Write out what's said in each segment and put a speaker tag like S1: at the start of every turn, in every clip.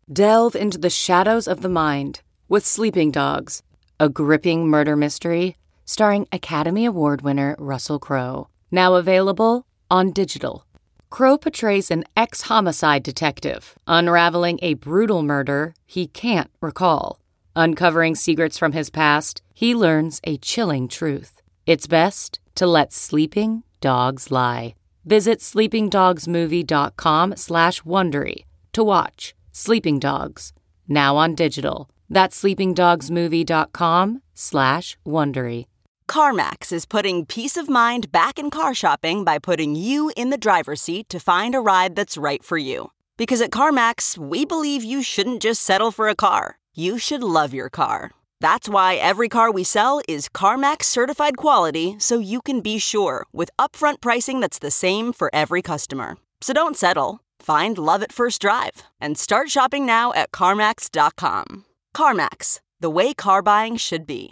S1: Delve into the shadows of the mind with Sleeping Dogs, a gripping murder mystery starring Academy Award winner Russell Crowe. Now available on digital. Crowe portrays an ex-homicide detective unraveling a brutal murder he can't recall. Uncovering secrets from his past, he learns a chilling truth. It's best to let sleeping dogs lie. Visit sleepingdogsmovie.com/Wondery to watch Sleeping Dogs, now on digital. That's sleepingdogsmovie.com/Wondery.
S2: CarMax is putting peace of mind back in car shopping by putting you in the driver's seat to find a ride that's right for you. Because at CarMax, we believe you shouldn't just settle for a car. You should love your car. That's why every car we sell is CarMax certified quality, so you can be sure with upfront pricing that's the same for every customer. So don't settle. Find love at first drive and start shopping now at CarMax.com. CarMax, the way car buying should be.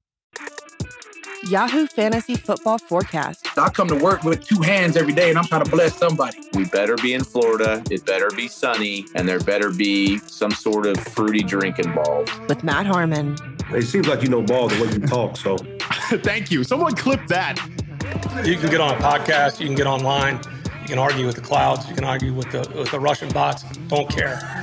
S3: Yahoo Fantasy Football Forecast.
S4: I come to work with two hands every day, and I'm trying to bless somebody.
S5: We better be in Florida, it better be sunny, and there better be some sort of fruity drink involved.
S3: With Matt Harmon.
S6: It seems like you know ball the way you talk, so.
S7: Thank you. Someone clip that.
S8: You can get on a podcast, you can get online, you can argue with the clouds, you can argue with the Russian bots. Don't care.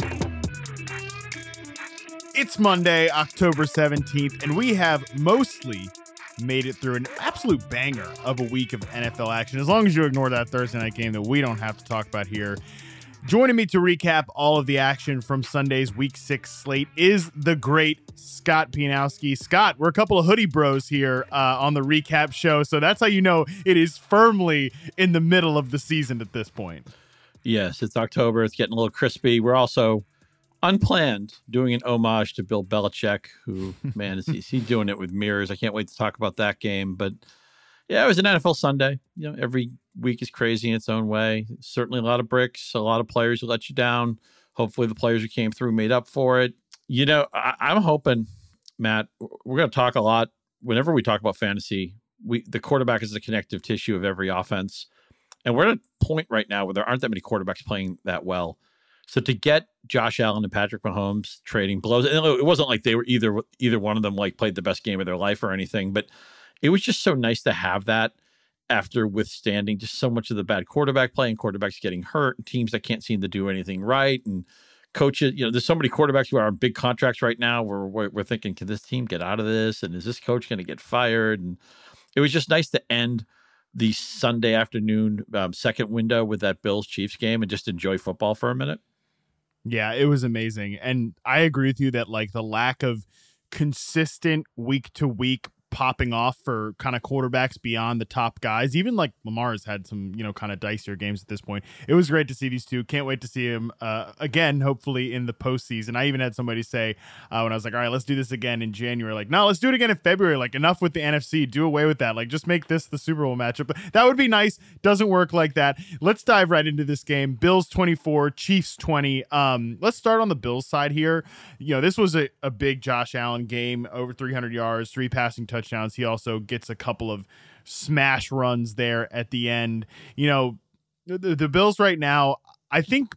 S7: It's Monday, October 17th, and we have mostly made it through an absolute banger of a week of NFL action. As long as you ignore that Thursday night game that we don't have to talk about here. Joining me to recap all of the action from Sunday's Week 6 slate is the great Scott Pianowski. Scott, we're a couple of hoodie bros here on the recap show, so that's how you know it is firmly in the middle of the season at this point.
S9: Yes, it's October. It's getting a little crispy. We're also unplanned doing an homage to Bill Belichick, who, man, is he doing it with mirrors. I can't wait to talk about that game. But yeah, it was an NFL Sunday. You know, every week is crazy in its own way. Certainly a lot of bricks, a lot of players who let you down. Hopefully the players who came through made up for it. You know, I'm hoping, Matt, we're going to talk a lot. Whenever we talk about fantasy, the quarterback is the connective tissue of every offense. And we're at a point right now where there aren't that many quarterbacks playing that well. So to get Josh Allen and Patrick Mahomes trading blows, and it wasn't like they were either one of them like played the best game of their life or anything, but it was just so nice to have that after withstanding just so much of the bad quarterback play and quarterbacks getting hurt and teams that can't seem to do anything right and coaches. You know, there's so many quarterbacks who are on big contracts right now where we're thinking, can this team get out of this? And is this coach going to get fired? And it was just nice to end the Sunday afternoon second window with that Bills-Chiefs game and just enjoy football for a minute.
S7: Yeah, it was amazing. And I agree with you that like the lack of consistent week to week popping off for kind of quarterbacks beyond the top guys, even like Lamar's had some, you know, kind of dicier games at this point. It was great to see these two. Can't wait to see him again, hopefully in the postseason. I even had somebody say when I was like, all right, let's do this again in January. Like, no, let's do it again in February. Like, enough with the NFC. Do away with that. Like, just make this the Super Bowl matchup. That would be nice. Doesn't work like that. Let's dive right into this game. Bills 24, Chiefs 20. Let's start on the Bills side here. You know, this was a big Josh Allen game, over 300 yards, 3 passing touchdowns. He also gets a couple of smash runs there at the end. You know, the Bills right now, I think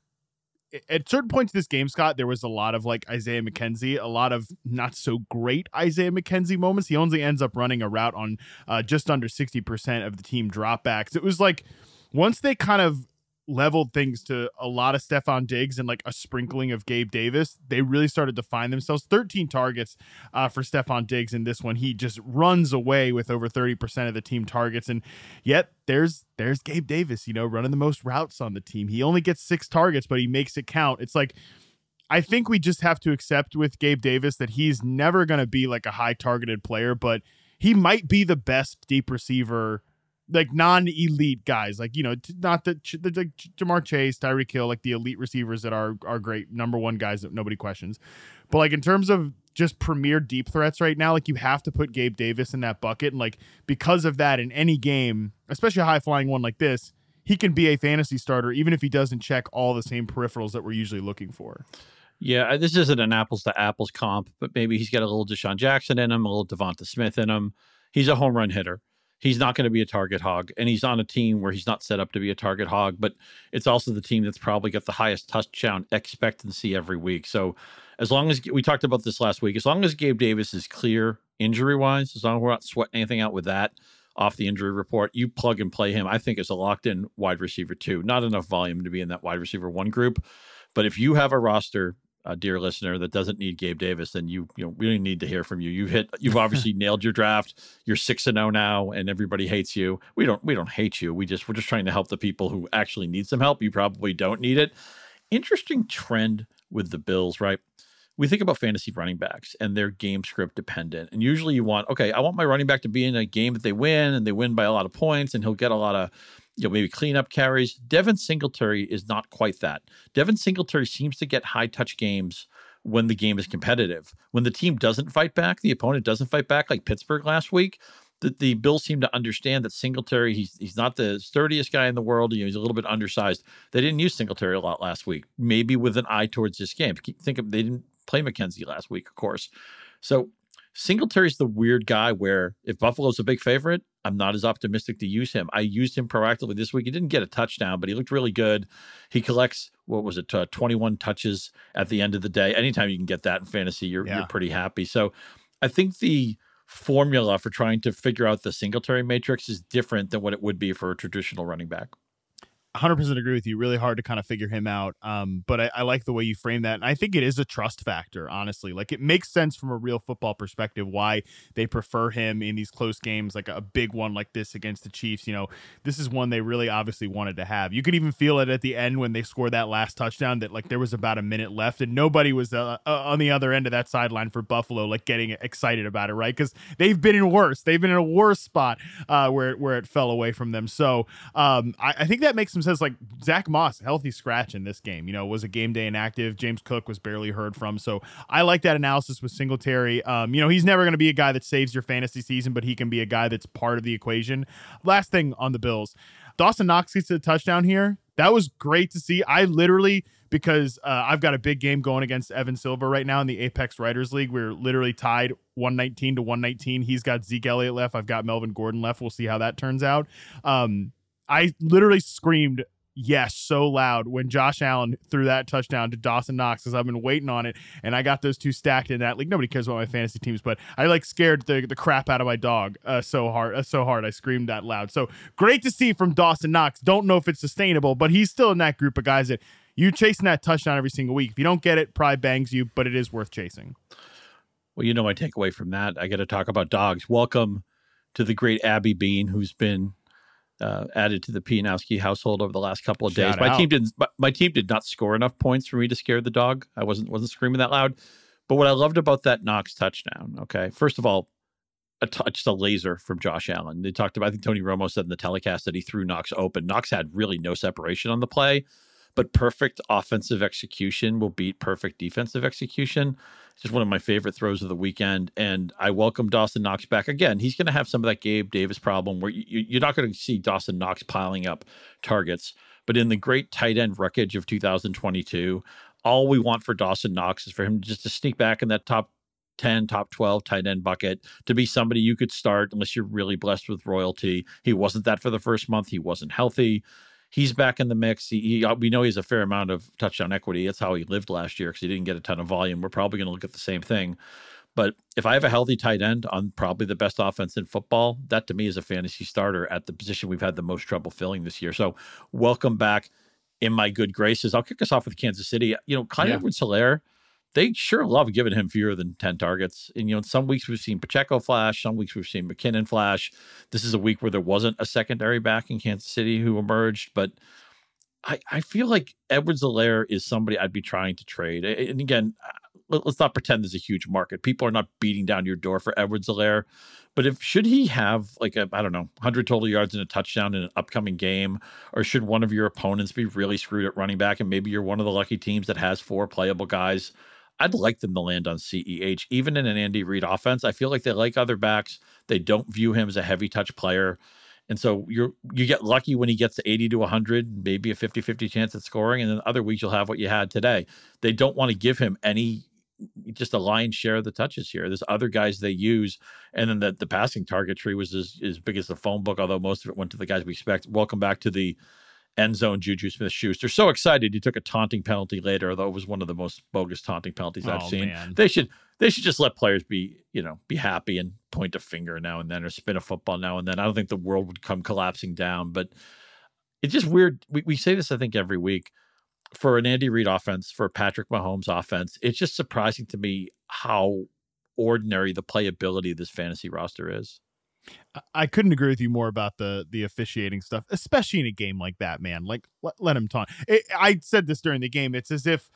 S7: at certain points of this game, Scott, there was a lot of like Isaiah McKenzie, a lot of not so great Isaiah McKenzie moments. He only ends up running a route on just under 60% of the team dropbacks. It was like once they kind of leveled things to a lot of Stephon Diggs and like a sprinkling of Gabe Davis, they really started to find themselves. 13 targets for Stephon Diggs in this one. He just runs away with over 30% of the team targets. And yet there's Gabe Davis, you know, running the most routes on the team. He only gets 6 targets, but he makes it count. It's like, I think we just have to accept with Gabe Davis that he's never going to be like a high targeted player, but he might be the best deep receiver, like non-elite guys, like, you know, not that like Jamar Chase, Tyreek Hill, like the elite receivers that are great number one guys that nobody questions. But like in terms of just premier deep threats right now, like you have to put Gabe Davis in that bucket. And like, because of that in any game, especially a high flying one like this, he can be a fantasy starter, even if he doesn't check all the same peripherals that we're usually looking for.
S9: Yeah, this isn't an apples to apples comp, but maybe he's got a little Deshaun Jackson in him, a little Devonta Smith in him. He's a home run hitter. he's not going to be a target hog, and he's on a team where he's not set up to be a target hog, but it's also the team that's probably got the highest touchdown expectancy every week. So as long as we talked about this last week, as long as Gabe Davis is clear injury wise, as long as we're not sweating anything out with that off the injury report, you plug and play him, I think, as a locked in wide receiver 2. Not enough volume to be in that wide receiver 1 group. But if you have a roster, dear listener, that doesn't need Gabe Davis, then you really need to hear from you. You've obviously nailed your draft. You're 6-0 now, and everybody hates you. We don't hate you. We're just trying to help the people who actually need some help. You probably don't need it. Interesting trend with the Bills, right? We think about fantasy running backs and they're game script dependent. And usually I want my running back to be in a game that they win, and they win by a lot of points, and he'll get a lot of maybe cleanup carries. Devin Singletary is not quite that. Devin Singletary seems to get high touch games when the game is competitive. When the team doesn't fight back, the opponent doesn't fight back, like Pittsburgh last week, the Bills seem to understand that Singletary, he's not the sturdiest guy in the world. He's a little bit undersized. They didn't use Singletary a lot last week, maybe with an eye towards this game. They didn't play McKenzie last week, of course. So Singletary's the weird guy where if Buffalo's a big favorite, I'm not as optimistic to use him. I used him proactively this week. He didn't get a touchdown, but he looked really good. He collects, 21 touches at the end of the day. Anytime you can get that in fantasy, you're pretty happy. So I think the formula for trying to figure out the Singletary matrix is different than what it would be for a traditional running back.
S7: 100% agree with you. Really hard to kind of figure him out. But I like the way you frame that. And I think it is a trust factor, honestly. Like, it makes sense from a real football perspective why they prefer him in these close games, like a big one like this against the Chiefs. This is one they really obviously wanted to have. You could even feel it at the end when they scored that last touchdown that like there was about a minute left and nobody was on the other end of that sideline for Buffalo, like getting excited about it, right? Because they've been in worse. They've been in a worse spot where it fell away from them. So I think that makes some sense. Like Zach Moss, healthy scratch in this game, was a game day inactive. James Cook was barely heard from. So I like that analysis with Singletary. He's never going to be a guy that saves your fantasy season, but he can be a guy that's part of the equation. Last thing on the Bills, Dawson Knox gets a touchdown here. That was great to see. I literally, because I've got a big game going against Evan Silva right now in the Apex Writers League. We're literally tied 119 to 119. He's got Zeke Elliott left. I've got Melvin Gordon left. We'll see how that turns out. I literally screamed yes so loud when Josh Allen threw that touchdown to Dawson Knox because I've been waiting on it, and I got those two stacked in that league. Nobody cares about my fantasy teams, but I like scared the crap out of my dog so hard I screamed that loud. So great to see from Dawson Knox. Don't know if it's sustainable, but he's still in that group of guys that you chasing that touchdown every single week. If you don't get it, probably bangs you, but it is worth chasing.
S9: Well, my takeaway from that, I got to talk about dogs. Welcome to the great Abby Bean, who's been added to the Pianowski household over the last couple of days. My team did not score enough points for me to scare the dog. I wasn't screaming that loud. But what I loved about that Knox touchdown, okay, first of all, just a laser from Josh Allen. They talked about, I think Tony Romo said in the telecast that he threw Knox open. Knox had really no separation on the play, but perfect offensive execution will beat perfect defensive execution. It's just one of my favorite throws of the weekend. And I welcome Dawson Knox back. Again, he's going to have some of that Gabe Davis problem where you're not going to see Dawson Knox piling up targets. But in the great tight end wreckage of 2022, all we want for Dawson Knox is for him just to sneak back in that top 10, top 12 tight end bucket, to be somebody you could start unless you're really blessed with royalty. He wasn't that for the first month. He wasn't healthy. He's back in the mix. We know he has a fair amount of touchdown equity. That's how he lived last year because he didn't get a ton of volume. We're probably going to look at the same thing. But if I have a healthy tight end on probably the best offense in football, that to me is a fantasy starter at the position we've had the most trouble filling this year. So welcome back in my good graces. I'll kick us off with Kansas City. Clyde Edwards-Helaire, they sure love giving him fewer than 10 targets. And, some weeks we've seen Pacheco flash. Some weeks we've seen McKinnon flash. This is a week where there wasn't a secondary back in Kansas City who emerged. But I feel like Edwards-Helaire is somebody I'd be trying to trade. And again, let's not pretend there's a huge market. People are not beating down your door for Edwards-Helaire. But should he have 100 total yards and a touchdown in an upcoming game, or should one of your opponents be really screwed at running back and maybe you're one of the lucky teams that has 4 playable guys? I'd like them to land on CEH, even in an Andy Reid offense. I feel like they like other backs. They don't view him as a heavy touch player. And so you get lucky when he gets to 80 to 100, maybe a 50-50 chance at scoring. And then other weeks you'll have what you had today. They don't want to give him any just a lion's share of the touches here. There's other guys they use, and then the passing target tree was as big as the phone book, although most of it went to the guys we expect. Welcome back to the end zone, Juju Smith-Schuster. So excited he took a taunting penalty later, although it was one of the most bogus taunting penalties I've seen.
S7: Man.
S9: They should just let players be happy and point a finger now and then or spin a football now and then. I don't think the world would come collapsing down, but it's just weird. We say this, I think, every week. For an Andy Reid offense, for a Patrick Mahomes offense, it's just surprising to me how ordinary the playability of this fantasy roster is.
S7: I couldn't agree with you more about the officiating stuff, especially in a game like that, man. Like, let him taunt. I said this during the game. It's as if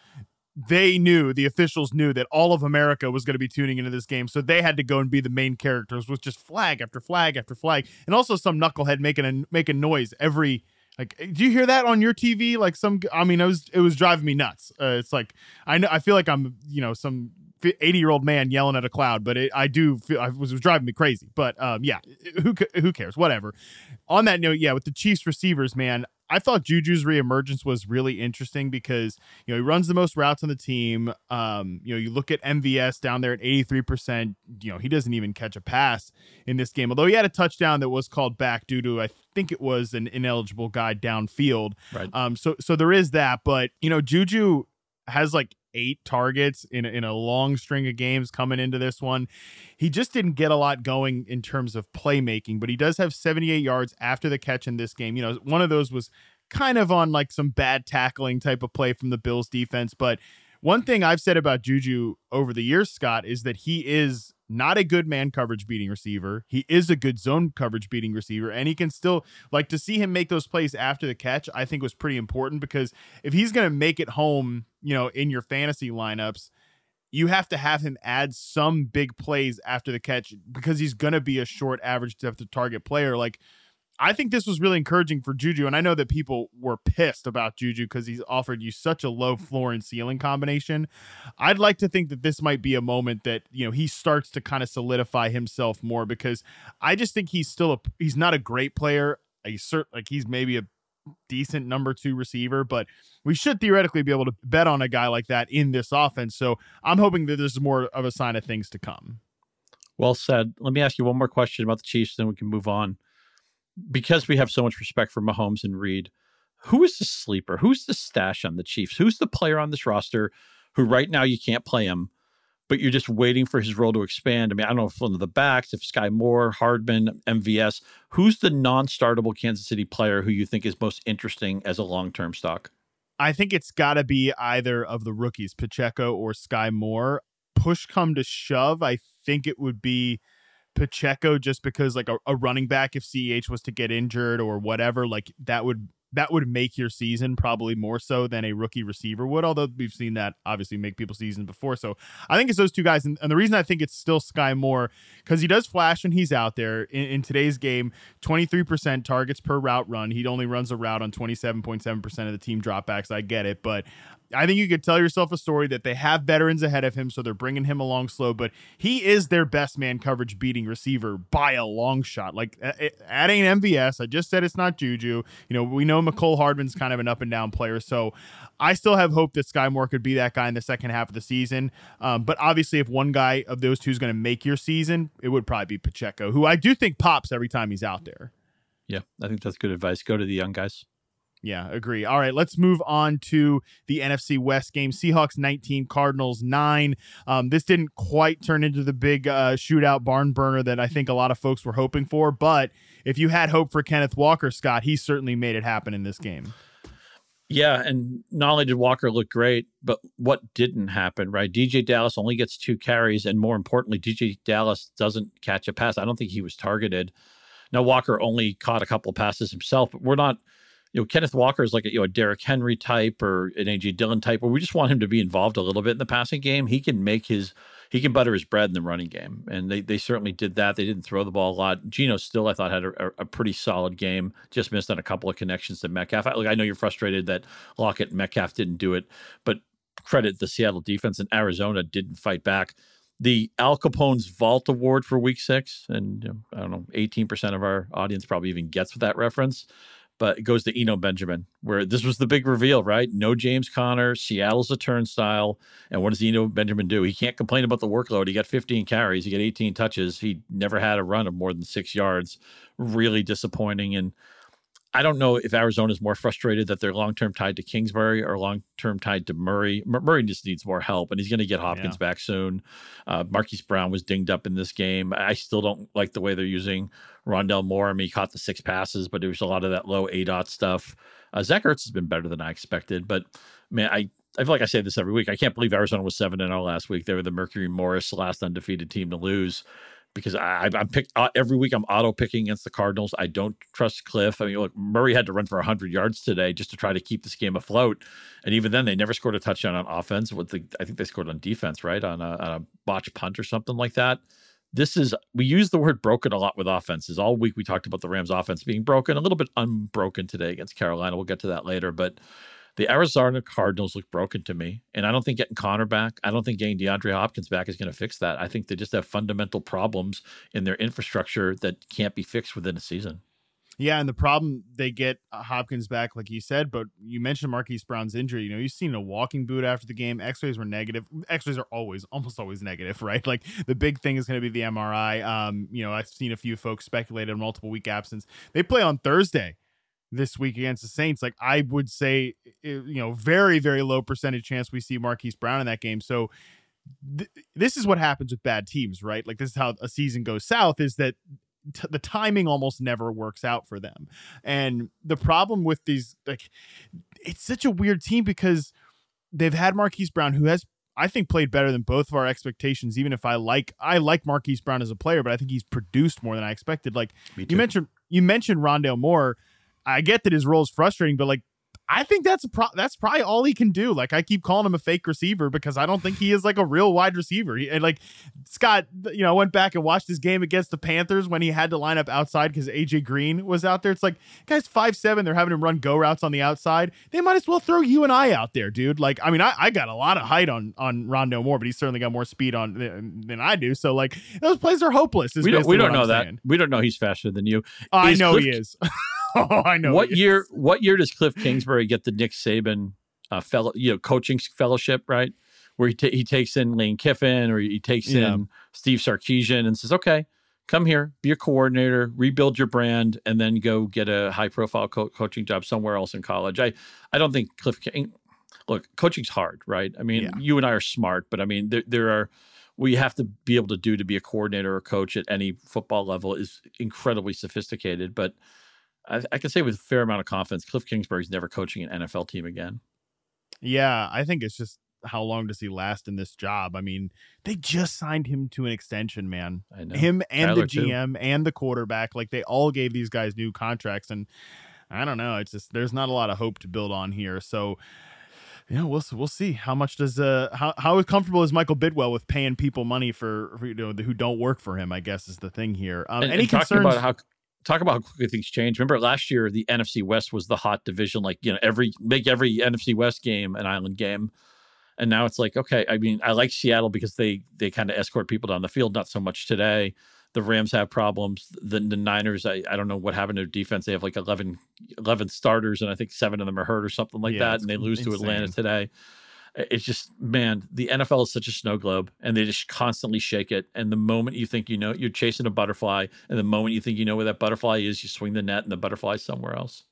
S7: the officials knew that all of America was going to be tuning into this game, so they had to go and be the main characters with just flag after flag after flag, and also some knucklehead making noise every. Like, do you hear that on your TV? Like it was driving me nuts. It's like, I feel like I'm, some 80-year-old man yelling at a cloud, but I do feel it was driving me crazy. But yeah, who cares? Whatever. On that note, yeah, with the Chiefs receivers, man, I thought Juju's reemergence was really interesting because, he runs the most routes on the team. You look at MVS down there at 83%, he doesn't even catch a pass in this game, although he had a touchdown that was called back due to, I think it was an ineligible guy downfield.
S9: Right.
S7: So there is that, but, Juju has like 8 targets in a long string of games coming into this one. He just didn't get a lot going in terms of playmaking, but he does have 78 yards after the catch in this game. One of those was kind of on like some bad tackling type of play from the Bills defense. But one thing I've said about Juju over the years, Scott, is that he is not a good man coverage beating receiver. He is a good zone coverage beating receiver, and he can still, like, to see him make those plays after the catch, I think was pretty important, because if he's going to make it home, in your fantasy lineups, you have to have him add some big plays after the catch, because he's going to be a short average depth of target player. Like, I think this was really encouraging for Juju, and I know that people were pissed about Juju because he's offered you such a low floor and ceiling combination. I'd like to think that this might be a moment that, he starts to kind of solidify himself more, because I just think he's not a great player. He's maybe a decent number 2 receiver, but we should theoretically be able to bet on a guy like that in this offense. So I'm hoping that this is more of a sign of things to come.
S9: Well said. Let me ask you one more question about the Chiefs, then we can move on. Because we have so much respect for Mahomes and Reid, who is the sleeper? Who's the stash on the Chiefs? Who's the player on this roster who right now you can't play him, but you're just waiting for his role to expand? I mean, I don't know if one of the backs, if Sky Moore, Hardman, MVS, who's the non-startable Kansas City player who you think is most interesting as a long-term stock?
S7: I think it's got to be either of the rookies, Pacheco or Sky Moore. Push come to shove, I think it would be Pacheco, just because like a running back, if CEH was to get injured or whatever, like that would make your season probably more so than a rookie receiver would, although we've seen that obviously make people's seasons before. So I think it's those two guys. And the reason I think it's still Sky Moore, because he does flash when he's out there. In today's game, 23% targets per route run. He only runs a route on 27.7% of the team dropbacks. I get it, but I think you could tell yourself a story that they have veterans ahead of him, so they're bringing him along slow, but he is their best man coverage beating receiver by a long shot. Like, adding MVS, I just said it's not Juju. We know McCole Hardman's kind of an up and down player, so I still have hope that Sky Moore could be that guy in the second half of the season. But obviously, if one guy of those two is going to make your season, it would probably be Pacheco, who I do think pops every time he's out there.
S9: Yeah, I think that's good advice. Go to the young guys.
S7: Yeah, agree. All right, let's move on to the NFC West game. Seahawks 19, Cardinals 9. This didn't quite turn into the big shootout barn burner that I think a lot of folks were hoping for, but if you had hope for Kenneth Walker, Scott, he certainly made it happen in this game.
S9: Yeah, and not only did Walker look great, but what didn't happen, right? DJ Dallas only gets 2 carries, and more importantly, DJ Dallas doesn't catch a pass. I don't think he was targeted. Now, Walker only caught a couple of passes himself, but we're not... Kenneth Walker is like a Derrick Henry type or an A.J. Dillon type, where we just want him to be involved a little bit in the passing game. He can butter his bread in the running game, and they certainly did that. They didn't throw the ball a lot. Geno still, I thought, had a pretty solid game, just missed on a couple of connections to Metcalf. I know you're frustrated that Lockett and Metcalf didn't do it, but credit the Seattle defense, and Arizona didn't fight back. The Al Capone's Vault Award for Week 6, and I don't know, 18% of our audience probably even gets that reference. but it goes to Eno Benjamin, where this was the big reveal, right? No James Conner, Seattle's a turnstile. And what does Eno Benjamin do? He can't complain about the workload. He got 15 carries. He got 18 touches. He never had a run of more than 6 yards. Really disappointing. And I don't know if Arizona's more frustrated that they're long-term tied to Kingsbury or long-term tied to Murray. Murray just needs more help, and he's going to get Hopkins back soon. Marquise Brown was dinged up in this game. I still don't like the way they're using Rondell Moore. I mean, he caught the 6 passes, but there was a lot of that low ADOT stuff. Zach Ertz has been better than I expected, but man, I feel like I say this every week. I can't believe Arizona was 7-0 last week. They were the Mercury Morris last undefeated team to lose. Because I'm picked every week. I'm auto picking against the Cardinals. I don't trust Cliff. I mean, look, Murray had to run for 100 yards today just to try to keep this game afloat, and even then, they never scored a touchdown on offense. I think they scored on defense, right, on a botched punt or something like that. We use the word broken a lot with offenses. All week we talked about the Rams' offense being broken, a little bit unbroken today against Carolina. We'll get to that later, but the Arizona Cardinals look broken to me, and I don't think getting Connor back, I don't think getting DeAndre Hopkins back is going to fix that. I think they just have fundamental problems in their infrastructure that can't be fixed within a season.
S7: Yeah, and the problem, they get Hopkins back, like you said, but you mentioned Marquise Brown's injury. You know, you've seen a walking boot after the game. X-rays were negative. X-rays are almost always negative, right? Like, the big thing is going to be the MRI. You know, I've seen a few folks speculate on multiple week absence. They play on Thursday this week against the Saints. Like, I would say, you know, very, very low percentage chance we see Marquise Brown in that game. So this is what happens with bad teams, right? Like, this is how a season goes south, is that the timing almost never works out for them. And the problem with these, like, it's such a weird team because they've had Marquise Brown, who has, I think, played better than both of our expectations. Even if I like Marquise Brown as a player, but I think he's produced more than I expected. Like, you mentioned Rondell Moore. I get that his role is frustrating, but like, I think that's probably all he can do. Like, I keep calling him a fake receiver because I don't think he is like a real wide receiver. And like, Scott, you know, I went back and watched his game against the Panthers when he had to line up outside because AJ Green was out there. It's like, guy's 5'7", they're having him run go routes on the outside. They might as well throw you and I out there, dude. Like, I mean, I got a lot of height on Rondell Moore, but he's certainly got more speed than I do. So like, those plays are hopeless.
S9: We don't know that. We don't know he's faster than you.
S7: I know he is. Oh, I know.
S9: What year does Cliff Kingsbury get the Nick Saban coaching fellowship, right? Where he takes in Lane Kiffin, or he takes in Steve Sarkisian and says, "Okay, come here, be a coordinator, rebuild your brand, and then go get a high profile coaching job somewhere else in college." I don't think Cliff look, coaching's hard, right? I mean, you and I are smart, but I mean, there are. What you have to be able to do to be a coordinator or coach at any football level is incredibly sophisticated, but I can say with a fair amount of confidence, Cliff Kingsbury's never coaching an NFL team again.
S7: Yeah, I think it's just how long does he last in this job? I mean, they just signed him to an extension, man. I know. Him and Tyler, the GM too, and the quarterback, like, they all gave these guys new contracts, and I don't know. It's just, there's not a lot of hope to build on here. So, you know, we'll see how much does how comfortable is Michael Bidwell with paying people money for you know, who don't work for him, I guess, is the thing here. Any concerns?
S9: Talk about how quickly things change. Remember last year, the NFC West was the hot division. Like, you know, make every NFC West game an island game. And now it's like, okay, I mean, I like Seattle because they kind of escort people down the field. Not so much today. The Rams have problems. The Niners, I don't know what happened to their defense. They have like 11 starters, and I think 7 of them are hurt or something like that. And they lose to Atlanta today. It's just, man, the NFL is such a snow globe, and they just constantly shake it. And the moment you think you know, you're chasing a butterfly, and the moment you think you know where that butterfly is, you swing the net and the butterfly's somewhere else.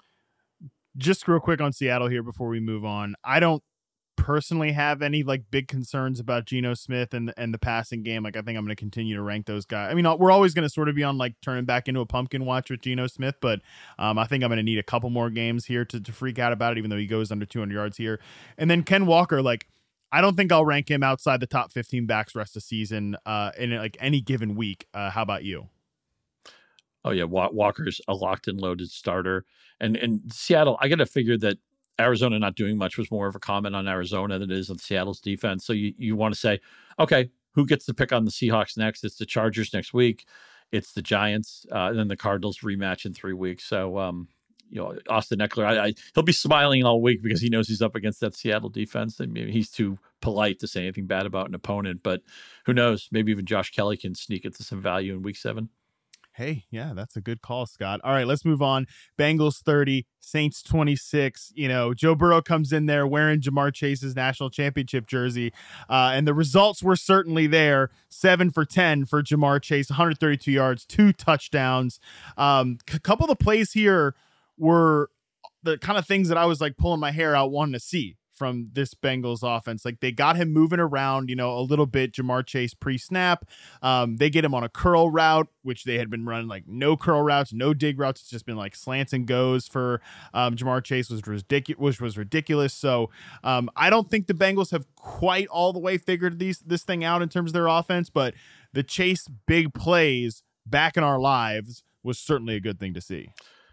S7: Just real quick on Seattle here before we move on. I don't personally have any like big concerns about Geno Smith and the passing game. Like, I think I'm going to continue to rank those guys. I mean, we're always going to sort of be on like turning back into a pumpkin watch with Geno Smith, but I think I'm going to need a couple more games here to freak out about it, even though he goes under 200 yards here. And then Ken Walker, like, I don't think I'll rank him outside the top 15 backs rest of season in like any given week. How about you?
S9: Oh yeah, Walker's a locked and loaded starter, and Seattle, I got to figure that Arizona not doing much was more of a comment on Arizona than it is on Seattle's defense. So you want to say, okay, who gets to pick on the Seahawks next? It's the Chargers next week. It's the Giants, and then the Cardinals rematch in 3 weeks. So, you know, Austin Eckler, he'll be smiling all week because he knows he's up against that Seattle defense. And maybe he's too polite to say anything bad about an opponent, but who knows? Maybe even Josh Kelly can sneak into some value in week 7.
S7: Hey, yeah, that's a good call, Scott. All right, let's move on. Bengals 30, Saints 26. Joe Burrow comes in there wearing Jamar Chase's national championship jersey, and the results were certainly there. 7 for 10 for Jamar Chase, 132 yards, 2 touchdowns. A couple of the plays here were the kind of things that I was like pulling my hair out wanting to see from this Bengals offense. Like, they got him moving around, a little bit, Jamar Chase pre-snap. They get him on a curl route, which they had been running like no curl routes, no dig routes. It's just been like slants and goes for Jamar Chase, which was ridiculous. So I don't think the Bengals have quite all the way figured this thing out in terms of their offense, but the Chase big plays back in our lives was certainly a good thing to see.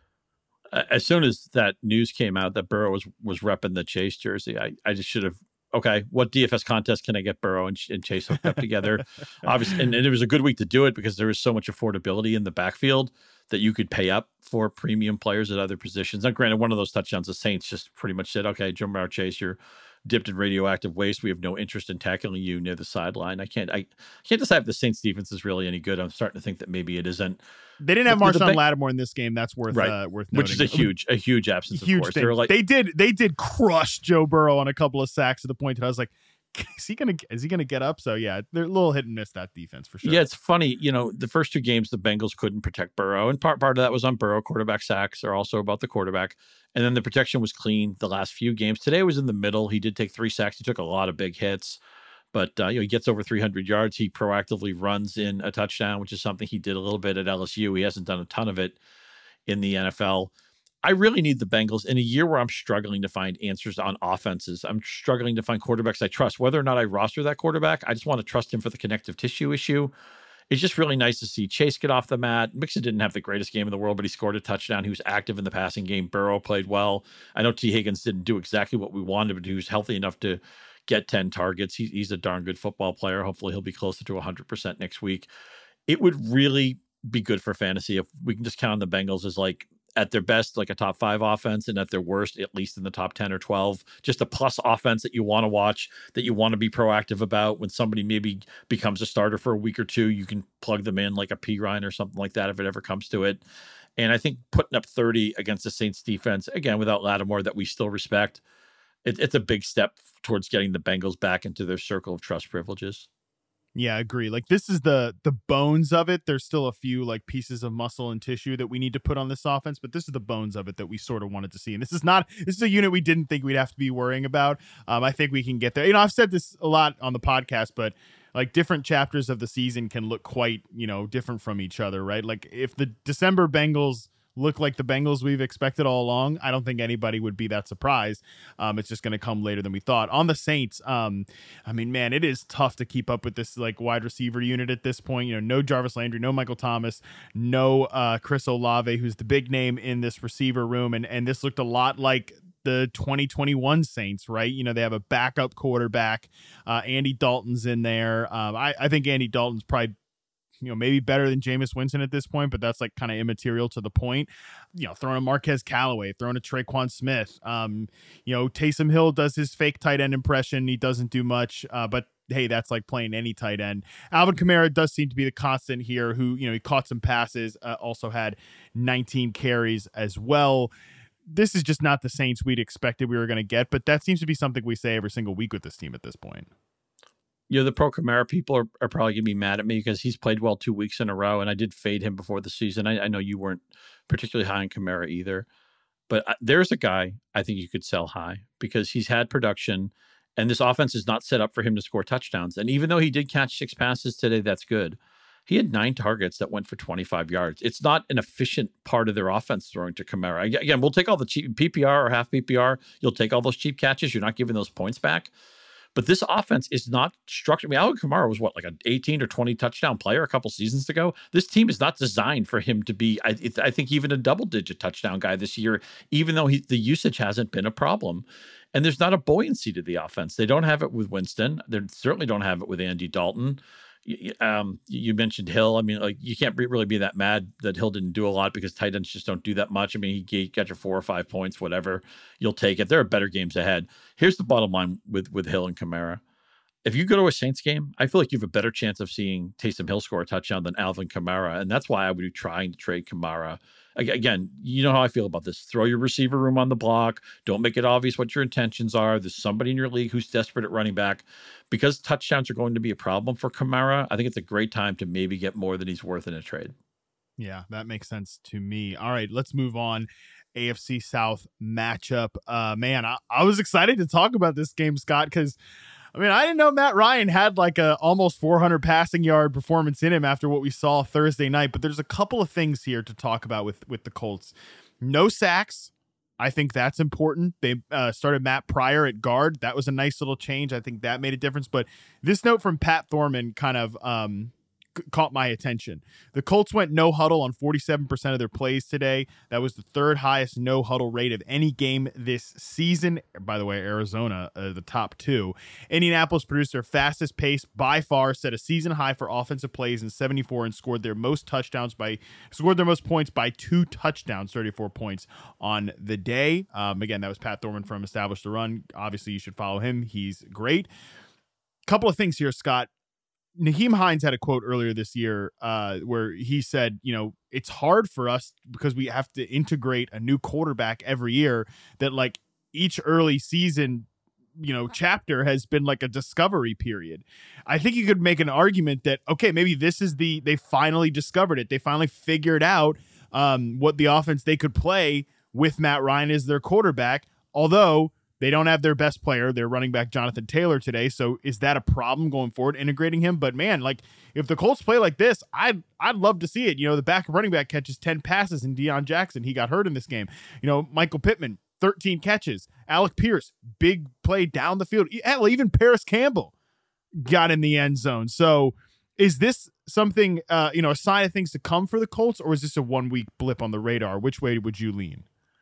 S9: As soon as that news came out that Burrow was repping the Chase jersey, I just should have, okay, what DFS contest can I get Burrow and Chase hooked up together? Obviously, and it was a good week to do it because there was so much affordability in the backfield that you could pay up for premium players at other positions. Now, granted, one of those touchdowns, the Saints just pretty much said, okay, Jamar Chase, you're dipped in radioactive waste. We have no interest in tackling you near the sideline. I can't decide if the Saints defense is really any good. I'm starting to think that maybe it isn't.
S7: They didn't have Marshawn Lattimore in this game. That's worth noting.
S9: Which is a huge absence. Of course,
S7: they did crush Joe Burrow on a couple of sacks to the point that I was like, is he gonna get up? So yeah, they're a little hit and miss, that defense, for sure.
S9: Yeah, it's funny. The first 2 games the Bengals couldn't protect Burrow, and part of that was on Burrow. Quarterback sacks are also about the quarterback, and then the protection was clean the last few games. Today was in the middle. He did take 3 sacks. He took a lot of big hits, but he gets over 300 yards. He proactively runs in a touchdown, which is something he did a little bit at LSU. He hasn't done a ton of it in the NFL. I really need the Bengals in a year where I'm struggling to find answers on offenses. I'm struggling to find quarterbacks I trust. Whether or not I roster that quarterback, I just want to trust him for the connective tissue issue. It's just really nice to see Chase get off the mat. Mixon didn't have the greatest game in the world, but he scored a touchdown. He was active in the passing game. Burrow played well. I know T. Higgins didn't do exactly what we wanted, but he was healthy enough to get 10 targets. He's a darn good football player. Hopefully he'll be closer to 100% next week. It would really be good for fantasy if we can just count on the Bengals as like, at their best, like a top 5 offense, and at their worst, at least in the top 10 or 12, just a plus offense that you want to watch, that you want to be proactive about. When somebody maybe becomes a starter for a week or 2, you can plug them in like a P. Ryan or something like that if it ever comes to it. And I think putting up 30 against the Saints defense, again, without Lattimore that we still respect, it's a big step towards getting the Bengals back into their circle of trust privileges.
S7: Yeah, I agree. Like, this is the bones of it. There's still a few like pieces of muscle and tissue that we need to put on this offense, but this is the bones of it that we sort of wanted to see. And this is a unit we didn't think we'd have to be worrying about. I think we can get there. I've said this a lot on the podcast, but like, different chapters of the season can look quite, different from each other, right? Like, if the December Bengals look like the Bengals we've expected all along, I don't think anybody would be that surprised. It's just going to come later than we thought. On the Saints, man, it is tough to keep up with this like wide receiver unit at this point. No Jarvis Landry, no Michael Thomas, no Chris Olave, who's the big name in this receiver room. And this looked a lot like the 2021 Saints, right? They have a backup quarterback. Andy Dalton's in there. I think Andy Dalton's probably maybe better than Jameis Winston at this point, but that's like kind of immaterial to the point. Throwing a Marquez Callaway, throwing a Traquan Smith. Taysom Hill does his fake tight end impression. He doesn't do much, but hey, that's like playing any tight end. Alvin Kamara does seem to be the constant here, who, he caught some passes, also had 19 carries as well. This is just not the Saints we'd expected we were going to get, but that seems to be something we say every single week with this team at this point.
S9: The pro Kamara people are probably going to be mad at me because he's played well 2 weeks in a row, and I did fade him before the season. I know you weren't particularly high on Kamara either, but there's a guy I think you could sell high because he's had production, and this offense is not set up for him to score touchdowns. And even though he did catch 6 passes today, that's good. He had 9 targets that went for 25 yards. It's not an efficient part of their offense throwing to Kamara. Again, we'll take all the cheap PPR or half PPR. You'll take all those cheap catches. You're not giving those points back. But this offense is not structured. Alvin Kamara was like an 18 or 20 touchdown player a couple seasons ago. This team is not designed for him to be, I think, even a double-digit touchdown guy this year, even though the usage hasn't been a problem. And there's not a buoyancy to the offense. They don't have it with Winston. They certainly don't have it with Andy Dalton. You mentioned Hill. You can't really be that mad that Hill didn't do a lot because tight ends just don't do that much. He got your 4 or 5 points, whatever. You'll take it. There are better games ahead. Here's the bottom line with Hill and Kamara. if you go to a Saints game, I feel like you have a better chance of seeing Taysom Hill score a touchdown than Alvin Kamara. And that's why I would be trying to trade Kamara. Again, you know how I feel about this. Throw your receiver room on the block. Don't make it obvious what your intentions are. There's somebody in your league who's desperate at running back. Because touchdowns are going to be a problem for Kamara, I think it's a great time to maybe get more than he's worth in a trade.
S7: Yeah, that makes sense to me. All right, let's move on. AFC South matchup. Man, I was excited to talk about this game, Scott, because I mean, I didn't know Matt Ryan had like a almost 400 passing yard performance in him after what we saw Thursday night. But there's a couple of things here to talk about with the Colts. No sacks. I think that's important. They started Matt Pryor at guard. That was a nice little change. I think that made a difference. But this note from Pat Thorman kind of caught my attention. The Colts went no huddle on 47% of their plays today. That was the third highest no huddle rate of any game this season. By the way, Arizona, the top two. Indianapolis produced their fastest pace by far, set a season high for offensive plays in 74, and scored their most points by 2 touchdowns, 34 points on the day. Again, that was Pat Thorman from Establish the Run. Obviously, you should follow him. He's great. Couple of things here, Scott. Nyheim Hines had a quote earlier this year where he said, it's hard for us because we have to integrate a new quarterback every year, that like each early season, chapter has been like a discovery period. I think you could make an argument that, okay, maybe this is they finally discovered it. They finally figured out what the offense they could play with Matt Ryan as their quarterback, although they don't have their best player, their running back, Jonathan Taylor, today. So is that a problem going forward, integrating him? But man, like if the Colts play like this, I'd love to see it. The backup running back catches 10 passes in Deion Jackson. He got hurt in this game. Michael Pittman, 13 catches. Alec Pierce, big play down the field. Hell, even Paris Campbell got in the end zone. So is this something, a sign of things to come for the Colts, or is this a 1 week blip on the radar? Which way would you lean?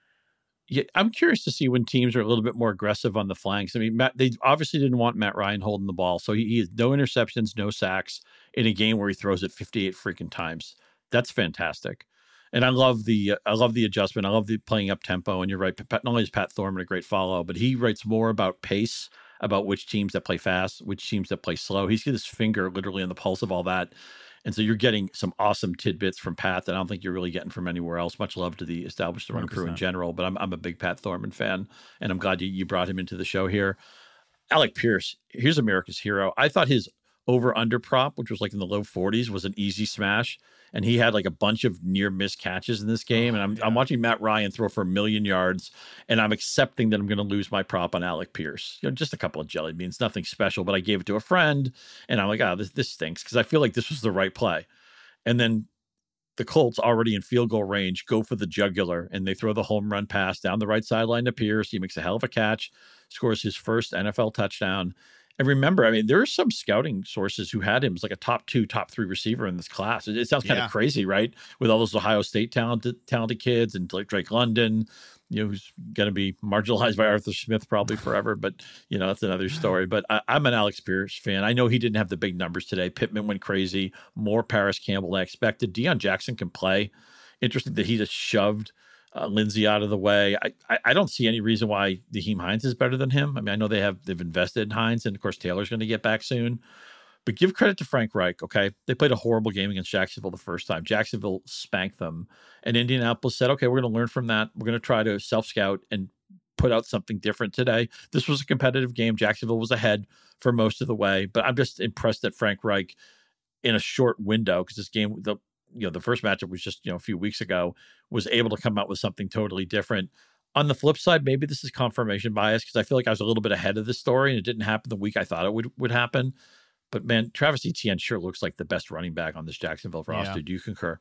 S9: Yeah, I'm curious to see when teams are a little bit more aggressive on the flanks. I mean, they obviously didn't want Matt Ryan holding the ball, so he has no interceptions, no sacks in a game where he throws it 58 freaking times. That's fantastic, and I love the adjustment. I love the playing up tempo. And you're right, not only is Pat Thorman a great follow, but he writes more about pace, about which teams that play fast, which teams that play slow. He's got his finger literally on the pulse of all that. And so you're getting some awesome tidbits from Pat that I don't think you're really getting from anywhere else. Much love to the Establish the Run 100%. Crew in general, but I'm a big Pat Thorman fan, and I'm glad you brought him into the show here. Alec Pierce, here's America's hero. I thought his over-under prop, which was like in the low 40s, was an easy smash, and he had like a bunch of near-miss catches in this game, and I'm watching Matt Ryan throw for 1 million yards, and I'm accepting that I'm going to lose my prop on Alec Pierce. Just a couple of jelly beans, nothing special, but I gave it to a friend, and I'm like, this stinks, because I feel like this was the right play. And then the Colts, already in field goal range, go for the jugular, and they throw the home run pass down the right sideline to Pierce. He makes a hell of a catch, scores his first NFL touchdown. And remember, I mean, there are some scouting sources who had him as like a top 2, top 3 receiver in this class. It sounds kind of crazy, right? With all those Ohio State talented kids, and like Drake London, who's going to be marginalized by Arthur Smith probably forever. But, that's another story. But I'm an Alex Pierce fan. I know he didn't have the big numbers today. Pittman went crazy. More Paris Campbell than I expected. Deion Jackson can play. Interesting that he just shoved Lindsey out of the way. I don't see any reason why Nyheim Hines is better than him. I mean, I know they've invested in Hines, and of course Taylor's going to get back soon. But give credit to Frank Reich, okay? They played a horrible game against Jacksonville the first time. Jacksonville spanked them, and Indianapolis said, okay, we're going to learn from that. We're going to try to self-scout and put out something different today. This was a competitive game. Jacksonville was ahead for most of the way, but I'm just impressed that Frank Reich, in a short window, because this game, the first matchup was just, a few weeks ago, was able to come out with something totally different. On the flip side, maybe this is confirmation bias, because I feel like I was a little bit ahead of the story and it didn't happen the week I thought it would happen. But man, Travis Etienne sure looks like the best running back on this Jacksonville roster. Do you concur?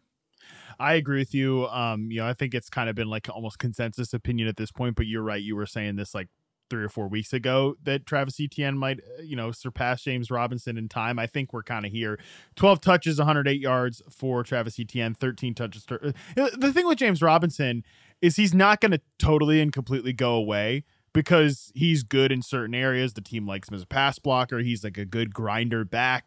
S7: I agree with you. I think it's kind of been like almost consensus opinion at this point, but you're right. You were saying this like 3 or 4 weeks ago that Travis Etienne might, surpass James Robinson in time. I think we're kind of here. 12 touches, 108 yards for Travis Etienne, 13 touches. The thing with James Robinson is he's not going to totally and completely go away, because he's good in certain areas. The team likes him as a pass blocker. He's like a good grinder back.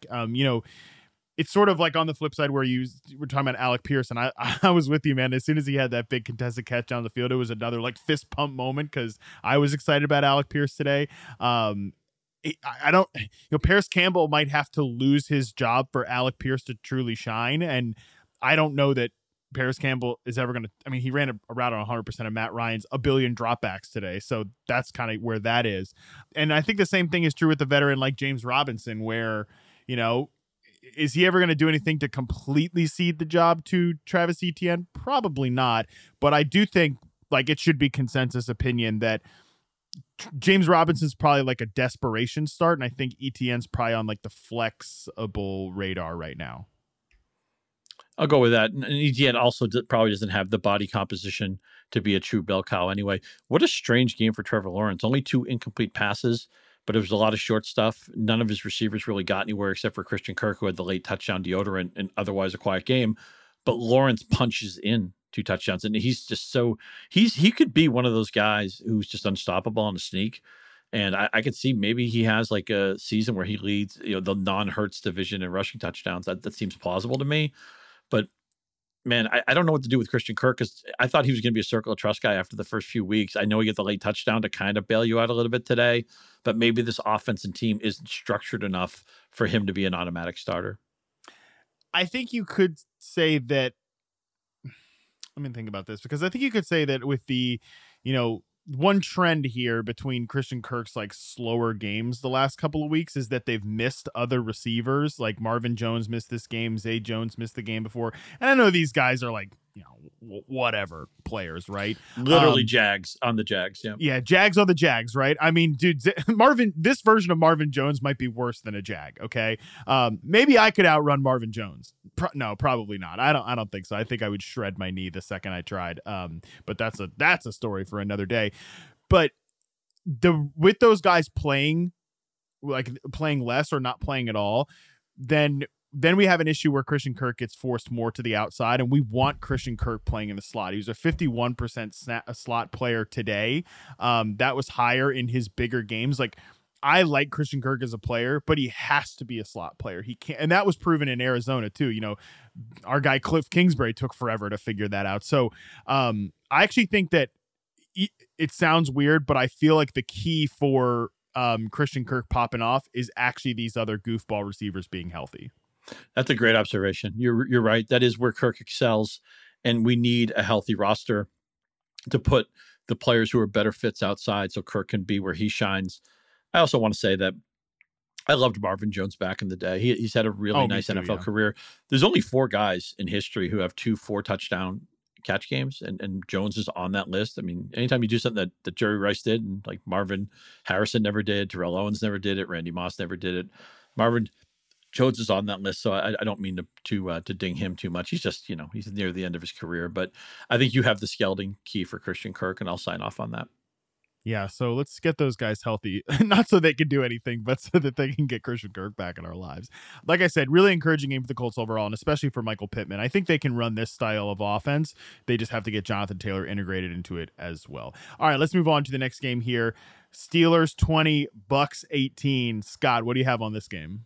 S7: It's sort of like on the flip side where you were talking about Alec Pierce, and I was with you, man. As soon as he had that big contested catch down the field, it was another like fist pump moment, because I was excited about Alec Pierce today. I don't, Paris Campbell might have to lose his job for Alec Pierce to truly shine. And I don't know that Paris Campbell is ever going to, I mean, he ran a route on 100% of Matt Ryan's a billion dropbacks today. So that's kind of where that is. And I think the same thing is true with the veteran like James Robinson, where, is he ever going to do anything to completely cede the job to Travis Etienne? Probably not. But I do think like it should be consensus opinion that James Robinson's probably like a desperation start. And I think Etienne's probably on like the flexible radar right now.
S9: I'll go with that. And Etienne also probably doesn't have the body composition to be a true bell cow anyway. What a strange game for Trevor Lawrence. Only 2 incomplete passes, but it was a lot of short stuff. None of his receivers really got anywhere except for Christian Kirk, who had the late touchdown deodorant and otherwise a quiet game. But Lawrence punches in 2 touchdowns, and he's just he could be one of those guys who's just unstoppable on a sneak. And I could see maybe he has like a season where he leads the non-Hurts division in rushing touchdowns. That seems plausible to me. But man, I don't know what to do with Christian Kirk, because I thought he was going to be a circle of trust guy after the first few weeks. I know he got the late touchdown to kind of bail you out a little bit today, but maybe this offense and team isn't structured enough for him to be an automatic starter.
S7: I think you could say that. Let me think about this, because I think you could say that with the, one trend here between Christian Kirk's like slower games the last couple of weeks is that they've missed other receivers. Like Marvin Jones missed this game. Zay Jones missed the game before. And I know these guys are like, whatever players, right?
S9: Literally Jags on the Jags. Yeah.
S7: Yeah. Jags on the Jags, right? I mean, dude, this version of Marvin Jones might be worse than a Jag. Okay. Maybe I could outrun Marvin Jones. No, probably not. I don't think so. I think I would shred my knee the second I tried. But that's a story for another day. But with those guys playing less or not playing at all, then we have an issue where Christian Kirk gets forced more to the outside, and we want Christian Kirk playing in the slot. He was a 51% slot player today. That was higher in his bigger games. Like, I like Christian Kirk as a player, but he has to be a slot player. He can't, and that was proven in Arizona too. Our guy Cliff Kingsbury took forever to figure that out. So I actually think that it sounds weird, but I feel like the key for Christian Kirk popping off is actually these other goofball receivers being healthy.
S9: That's a great observation. You're right. That is where Kirk excels, and we need a healthy roster to put the players who are better fits outside so Kirk can be where he shines. I also want to say that I loved Marvin Jones back in the day. He's had a really nice NFL career. There's only 4 guys in history who have 2 4-touchdown catch games, and Jones is on that list. I mean, anytime you do something that Jerry Rice did, and like Marvin Harrison never did, Terrell Owens never did it, Randy Moss never did it, Marvin Jones is on that list. So I don't mean to ding him too much. He's just, he's near the end of his career. But I think you have the skeleton key for Christian Kirk, and I'll sign off on that.
S7: Yeah, so let's get those guys healthy, not so they can do anything, but so that they can get Christian Kirk back in our lives. Like I said, really encouraging game for the Colts overall, and especially for Michael Pittman. I think they can run this style of offense. They just have to get Jonathan Taylor integrated into it as well. All right, let's move on to the next game here. Steelers 20, Bucks 18. Scott, what do you have on this game?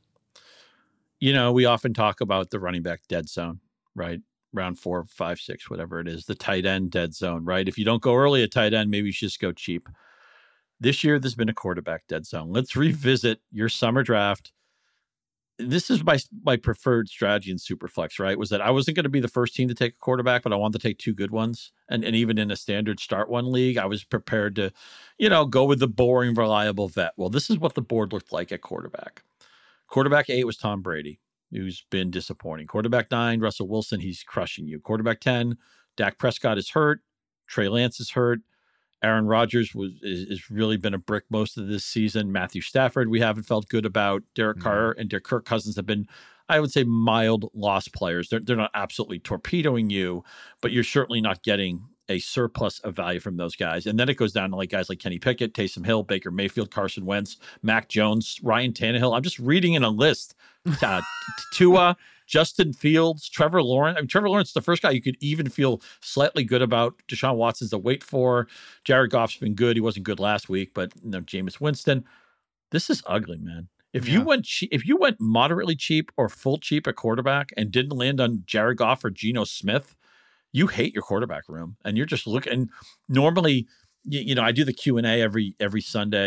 S9: We often talk about the running back dead zone, right? Round 4, 5, 6, whatever it is, the tight end dead zone, right? If you don't go early at tight end, maybe you should just go cheap. This year, there's been a quarterback dead zone. Let's revisit your summer draft. This is my preferred strategy in Superflex, right? Was that I wasn't going to be the first team to take a quarterback, but I wanted to take 2 good ones. And even in a standard start one league, I was prepared to, go with the boring, reliable vet. Well, this is what the board looked like at quarterback. Quarterback 8 was Tom Brady, who's been disappointing. Quarterback 9, Russell Wilson, he's crushing you. Quarterback 10, Dak Prescott is hurt. Trey Lance is hurt. Aaron Rodgers has really been a brick most of this season. Matthew Stafford, we haven't felt good about. Derek Carr and Kirk Cousins have been, I would say, mild loss players. They're not absolutely torpedoing you, but you're certainly not getting a surplus of value from those guys. And then it goes down to guys like Kenny Pickett, Taysom Hill, Baker Mayfield, Carson Wentz, Mac Jones, Ryan Tannehill. I'm just reading in a list. Tua, Justin Fields, Trevor Lawrence. I mean, Trevor Lawrence is the first guy you could even feel slightly good about. Deshaun Watson's to wait for. Jared Goff's been good. He wasn't good last week, but Jameis Winston. This is ugly, man. If you went moderately cheap or full cheap at quarterback and didn't land on Jared Goff or Geno Smith, you hate your quarterback room, and you're just looking. Normally, I do the Q&A every Sunday.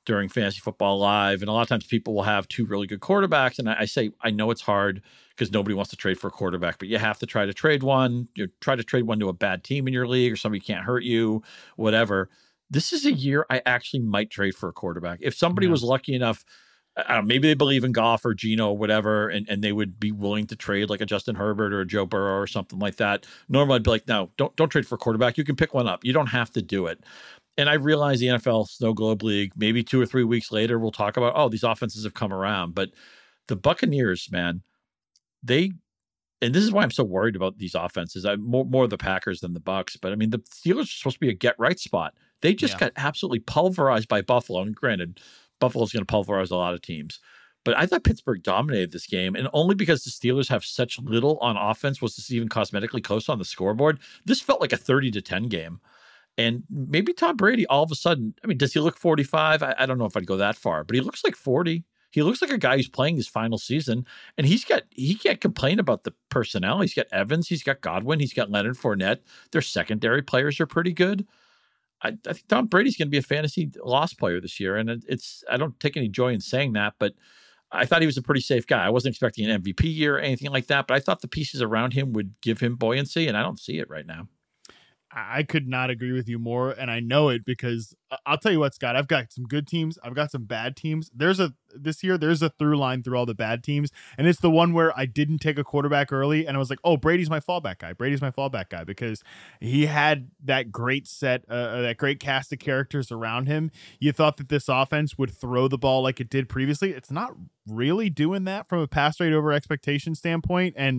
S9: during Fantasy Football Live. And a lot of times people will have two really good quarterbacks. And I say, I know it's hard because nobody wants to trade for a quarterback, but you have to try to trade one. You try to trade one to a bad team in your league or somebody can't hurt you, whatever. This is a year I actually might trade for a quarterback. If somebody was lucky enough, I don't know, maybe they believe in Goff or Geno or whatever, and they would be willing to trade like a Justin Herbert or a Joe Burrow or something like that. Normally I'd be like, no, don't trade for a quarterback. You can pick one up. You don't have to do it. And I realize the NFL Snow Globe League, maybe 2 or 3 weeks later, we'll talk about, oh, these offenses have come around. But the Buccaneers, man, and this is why I'm so worried about these offenses. I'm more the Packers than the Bucs. But I mean, the Steelers are supposed to be a get right spot. They just got absolutely pulverized by Buffalo. And granted, Buffalo's going to pulverize a lot of teams. But I thought Pittsburgh dominated this game. And only because the Steelers have such little on offense was this even cosmetically close on the scoreboard. This felt like a 30-10 game. And maybe Tom Brady, all of a sudden, I mean, does he look 45? I don't know if I'd go that far, but he looks like 40. He looks like a guy who's playing his final season. And he can't complain about the personnel. He's got Evans, he's got Godwin, he's got Leonard Fournette. Their secondary players are pretty good. I think Tom Brady's going to be a fantasy loss player this year. And I don't take any joy in saying that, but I thought he was a pretty safe guy. I wasn't expecting an MVP year or anything like that, but I thought the pieces around him would give him buoyancy, and I don't see it right now.
S7: I could not agree with you more, and I know it because I'll tell you what, Scott, I've got some good teams. I've got some bad teams. This year, there's a through line through all the bad teams, and it's the one where I didn't take a quarterback early, and I was like, oh, Brady's my fallback guy because he had that great that great cast of characters around him. You thought that this offense would throw the ball like it did previously. It's not really doing that from a pass rate over expectation standpoint. And,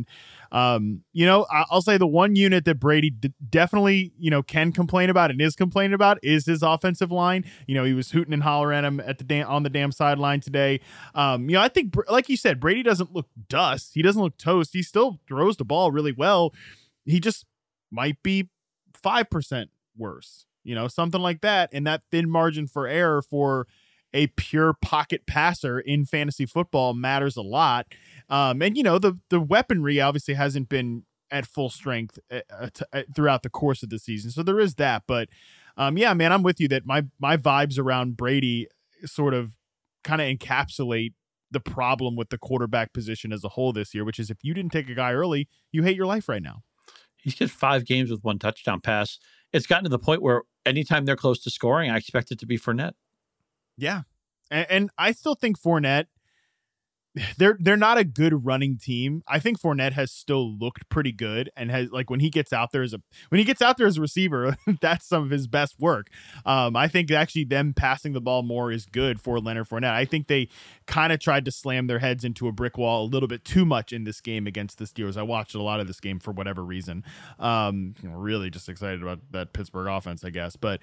S7: I'll say the one unit that Brady definitely, can complain about and is complaining about is his offensive line. He was hooting and hollering at him on the damn sideline today. I think, like you said, Brady doesn't look dust. He doesn't look toast. He still throws the ball really well. He just might be 5% worse, something like that. And that thin margin for error for a pure pocket passer in fantasy football matters a lot. And the weaponry obviously hasn't been at full strength throughout the course of the season. So there is that, but man, I'm with you that my vibes around Brady sort of kind of encapsulate the problem with the quarterback position as a whole this year, which is if you didn't take a guy early, you hate your life right now.
S9: He's got 5 games with 1 touchdown pass. It's gotten to the point where anytime they're close to scoring, I expect it to be Fournette.
S7: Yeah. And I still think Fournette, they're not a good running team. I think Fournette has still looked pretty good and has, like, when he gets out there as a receiver, that's some of his best work. I think actually them passing the ball more is good for Leonard Fournette. I think they kind of tried to slam their heads into a brick wall a little bit too much in this game against the Steelers. I watched a lot of this game for whatever reason. Really just excited about that Pittsburgh offense, I guess. But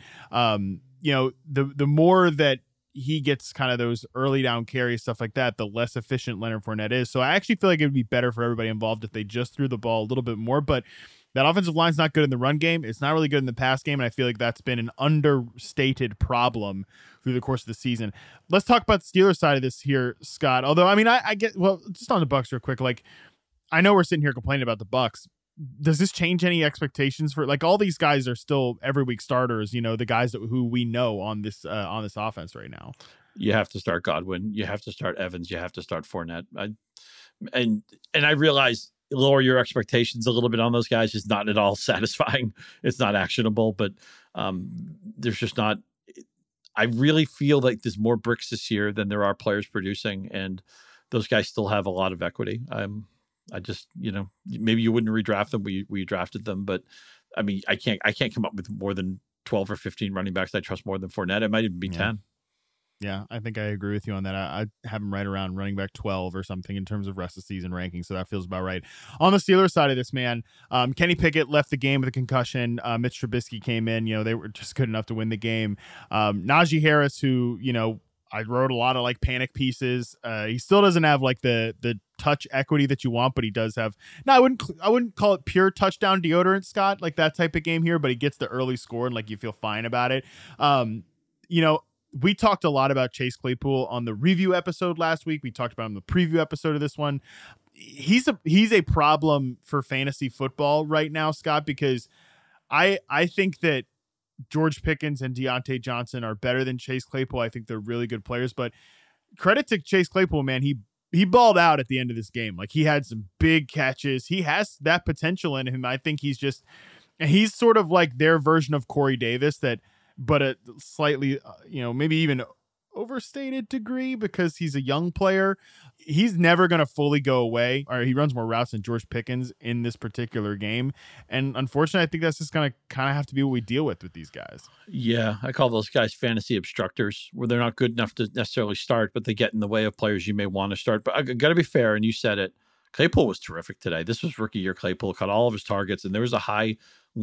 S7: the more that he gets kind of those early down carries, stuff like that, the less efficient Leonard Fournette is. So I actually feel like it would be better for everybody involved if they just threw the ball a little bit more. But that offensive line's not good in the run game. It's not really good in the pass game. And I feel like that's been an understated problem through the course of the season. Let's talk about the Steelers side of this here, Scott. Although, I mean, I get, well, just on the Bucs real quick. Like, I know we're sitting here complaining about the Bucs. Does this change any expectations for, like, all these guys are still every week starters, the guys who we know on this offense right now?
S9: You have to start Godwin. You have to start Evans. You have to start Fournette. And I realize lower your expectations a little bit on those guys is not at all satisfying. It's not actionable, but there's just not. I really feel like there's more bricks this year than there are players producing, and those guys still have a lot of equity. I just, maybe you wouldn't redraft them. We drafted them, but I mean, I can't come up with more than 12 or 15 running backs I trust more than Fournette. It might even be 10.
S7: Yeah, I think I agree with you on that. I have him right around running back 12 or something in terms of rest of season ranking, so that feels about right. On the Steelers side of this, man, Kenny Pickett left the game with a concussion. Mitch Trubisky came in. They were just good enough to win the game. Najee Harris, who, I wrote a lot of like panic pieces. He still doesn't have like the touch equity that you want, but he does have. No, I wouldn't call it pure touchdown deodorant, Scott, like that type of game here. But he gets the early score and like you feel fine about it. We talked a lot about Chase Claypool on the review episode last week. We talked about him in the preview episode of this one. He's a problem for fantasy football right now, Scott, because I think that George Pickens and Deontay Johnson are better than Chase Claypool. I think they're really good players, but credit to Chase Claypool, man. He balled out at the end of this game. Like, he had some big catches. He has that potential in him. I think he's sort of like their version of Corey Davis, but a slightly, maybe even overstated degree, because he's a young player. He's never going to fully go away. Or he runs more routes than George Pickens in this particular game. And unfortunately, I think that's just going to kind of have to be what we deal with these guys.
S9: Yeah, I call those guys fantasy obstructors, where they're not good enough to necessarily start, but they get in the way of players you may want to start. But I got to be fair, and you said it, Claypool was terrific today. This was rookie year Claypool, caught all of his targets, and there was a high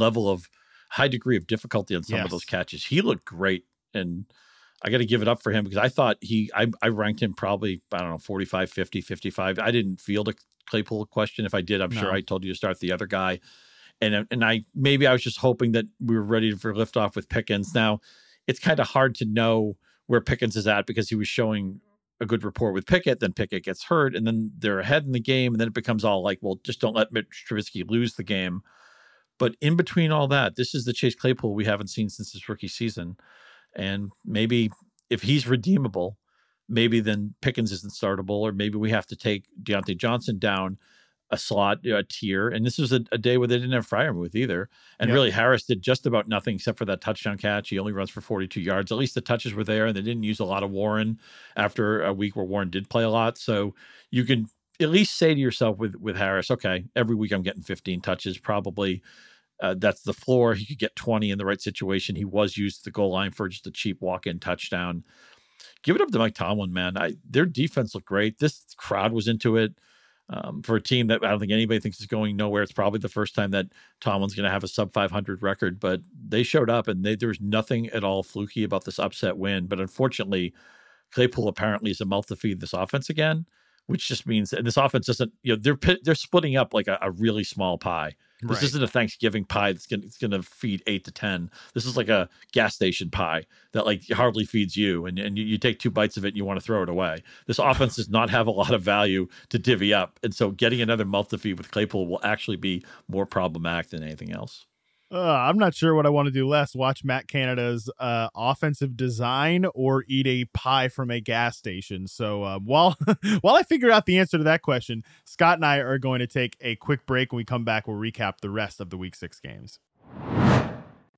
S9: degree of difficulty on some of those catches. He looked great, and I got to give it up for him, because I thought I ranked him probably, 45, 50, 55. I didn't field a Claypool question. If I did, I'm sure I told you to start the other guy. And I was just hoping that we were ready for liftoff with Pickens. Now, it's kind of hard to know where Pickens is at, because he was showing a good rapport with Pickett, then Pickett gets hurt, and then they're ahead in the game, and then it becomes all like, well, just don't let Mitch Trubisky lose the game. But in between all that, this is the Chase Claypool we haven't seen since his rookie season. And maybe if he's redeemable, maybe then Pickens isn't startable, or maybe we have to take Deontay Johnson down a slot, a tier. And this was a day where they didn't have Freiermuth either. And really, Harris did just about nothing except for that touchdown catch. He only runs for 42 yards. At least the touches were there, and they didn't use a lot of Warren after a week where Warren did play a lot. So you can at least say to yourself with Harris, okay, every week I'm getting 15 touches, probably. That's the floor. He could get 20 in the right situation. He was used at the goal line for just a cheap walk-in touchdown. Give it up to Mike Tomlin, man. Their defense looked great. This crowd was into it. For a team that I don't think anybody thinks is going nowhere. It's probably the first time that Tomlin's going to have a sub 500 record, but they showed up, and there was nothing at all fluky about this upset win. But unfortunately, Claypool apparently is a mouth to feed this offense again, which just means that this offense doesn't, they're splitting up like a really small pie. This isn't a Thanksgiving pie that's going to feed 8 to 10. This is like a gas station pie that like hardly feeds you, and you take 2 bites of it and you want to throw it away. This offense does not have a lot of value to divvy up, and so getting another mouth to feed with Claypool will actually be more problematic than anything else.
S7: I'm not sure what I want to do less. Watch Matt Canada's offensive design or eat a pie from a gas station. So while I figure out the answer to that question, Scott and I are going to take a quick break. When we come back, we'll recap the rest of the Week 6 games. All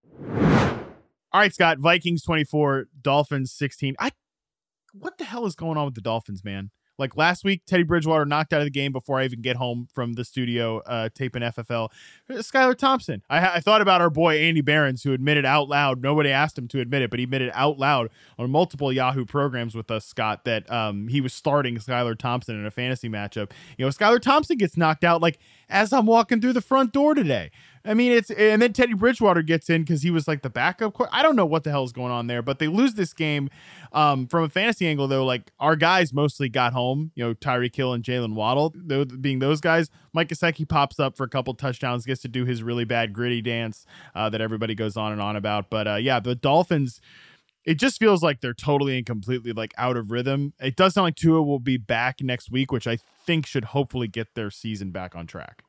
S7: right, Scott, Vikings 24, Dolphins 16. What the hell is going on with the Dolphins, man? Like last week, Teddy Bridgewater knocked out of the game before I even get home from the studio taping FFL. Skylar Thompson. I thought about our boy Andy Behrens, who admitted out loud, nobody asked him to admit it, but he admitted out loud on multiple Yahoo programs with us, Scott, that he was starting Skylar Thompson in a fantasy matchup. Skylar Thompson gets knocked out like as I'm walking through the front door today. I mean, and then Teddy Bridgewater gets in because he was like the backup. I don't know what the hell is going on there, but they lose this game. From a fantasy angle, though, like our guys mostly got home, Tyreek Hill and Jalen Waddle, being those guys. Mike Gesicki pops up for a couple touchdowns, gets to do his really bad gritty dance that everybody goes on and on about. But the Dolphins, it just feels like they're totally and completely like out of rhythm. It does sound like Tua will be back next week, which I think should hopefully get their season back on track.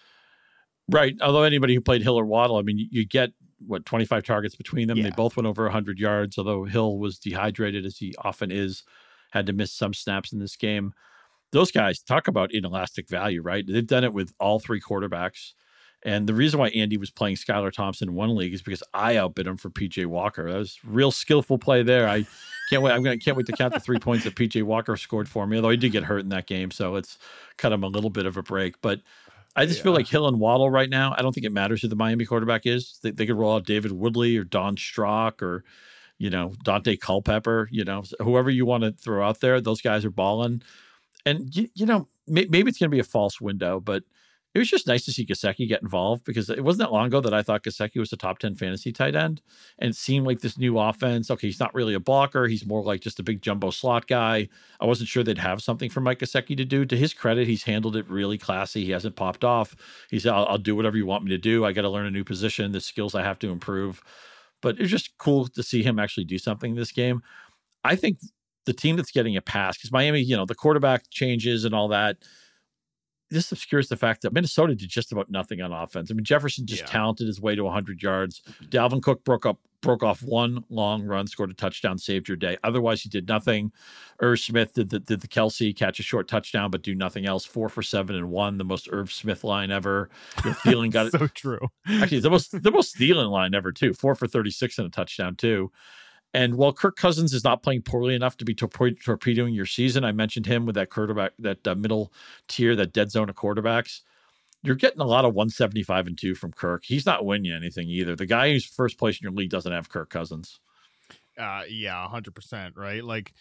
S9: Right. Although anybody who played Hill or Waddle, I mean, you get 25 targets between them.
S7: Yeah.
S9: They both went over 100 yards, although Hill was dehydrated, as he often is, had to miss some snaps in this game. Those guys, talk about inelastic value, right? They've done it with all 3 quarterbacks. And the reason why Andy was playing Skylar Thompson in one league is because I outbid him for PJ Walker. That was real skillful play there. I can't wait. Can't wait to count the 3 points that PJ Walker scored for me, although he did get hurt in that game. So it's cut him a little bit of a break, but I just feel like Hill and Waddle right now, I don't think it matters who the Miami quarterback is. They could roll out David Woodley or Don Strock or, Dante Culpepper, whoever you want to throw out there. Those guys are balling. And, maybe it's going to be a false window, but it was just nice to see Gesicki get involved, because it wasn't that long ago that I thought Gesicki was a top 10 fantasy tight end. And it seemed like this new offense, okay, he's not really a blocker. He's more like just a big jumbo slot guy. I wasn't sure they'd have something for Mike Gesicki to do. To his credit, he's handled it really classy. He hasn't popped off. He said, I'll do whatever you want me to do. I got to learn a new position. The skills I have to improve. But it's just cool to see him actually do something in this game. I think the team that's getting a pass, because Miami, the quarterback changes and all that, this obscures the fact that Minnesota did just about nothing on offense. I mean, Jefferson just talented his way to 100 yards. Dalvin Cook broke off one long run, scored a touchdown, saved your day. Otherwise, he did nothing. Irv Smith did the Kelsey catch a short touchdown, but do nothing else. 4 for 7 and 1, the most Irv Smith line ever. Thielen got
S7: so true.
S9: Actually, the most Thielen line ever too. 4 for 36 and a touchdown too. And while Kirk Cousins is not playing poorly enough to be torpedoing your season, I mentioned him with that quarterback, that middle tier, that dead zone of quarterbacks. You're getting a lot of 175 and 2 from Kirk. He's not winning you anything either. The guy who's first place in your league doesn't have Kirk Cousins.
S7: Yeah, 100%. Right. Like,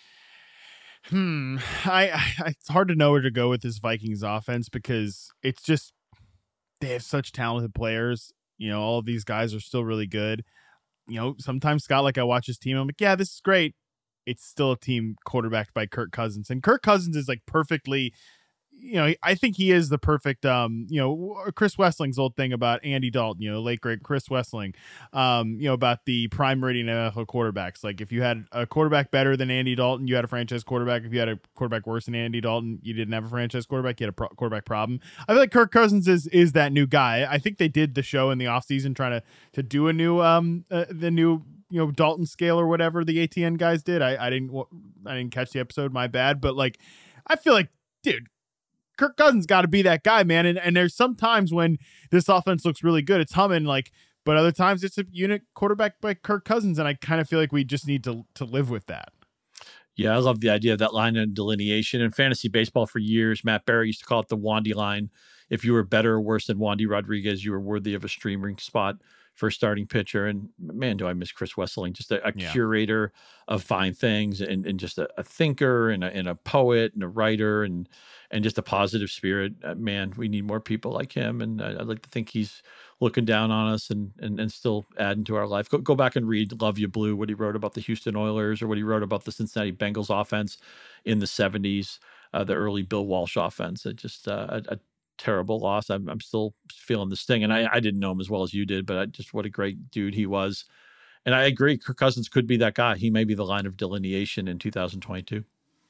S7: it's hard to know where to go with this Vikings offense because it's just, they have such talented players. All of these guys are still really good. Sometimes Scott, like I watch his team, I'm like, yeah, this is great. It's still a team quarterbacked by Kirk Cousins, and Kirk Cousins is like perfectly, I think he is the perfect, Chris Wessling's old thing about Andy Dalton, late great Chris Wessling, about the prime meridian NFL quarterbacks. Like if you had a quarterback better than Andy Dalton, you had a franchise quarterback. If you had a quarterback worse than Andy Dalton, you didn't have a franchise quarterback. You had a quarterback problem. I feel like Kirk Cousins is that new guy. I think they did the show in the offseason trying to do a new, the new, Dalton scale or whatever the ATN guys did. I didn't catch the episode. My bad. But like, I feel like, dude, Kirk Cousins got to be that guy, man. And there's some times when this offense looks really good, it's humming, but other times it's a unit quarterback by Kirk Cousins. And I kind of feel like we just need to live with that.
S9: Yeah, I love the idea of that line of delineation. In fantasy baseball for years, Matt Barry used to call it the Wandy line. If you were better or worse than Wandy Rodriguez, you were worthy of a streaming spot for a starting pitcher. And man, do I miss Chris Wesseling, just a curator of fine things and just a thinker and a poet and a writer and just a positive spirit. Man, we need more people like him. And I'd like to think he's looking down on us and still adding to our life. Go back and read Love You Blue, what he wrote about the Houston Oilers or what he wrote about the Cincinnati Bengals offense in the 70s, the early Bill Walsh offense. It just a terrible loss. I'm still feeling the sting. And I didn't know him as well as you did, but what a great dude he was. And I agree, Kirk Cousins could be that guy. He may be the line of delineation in 2022.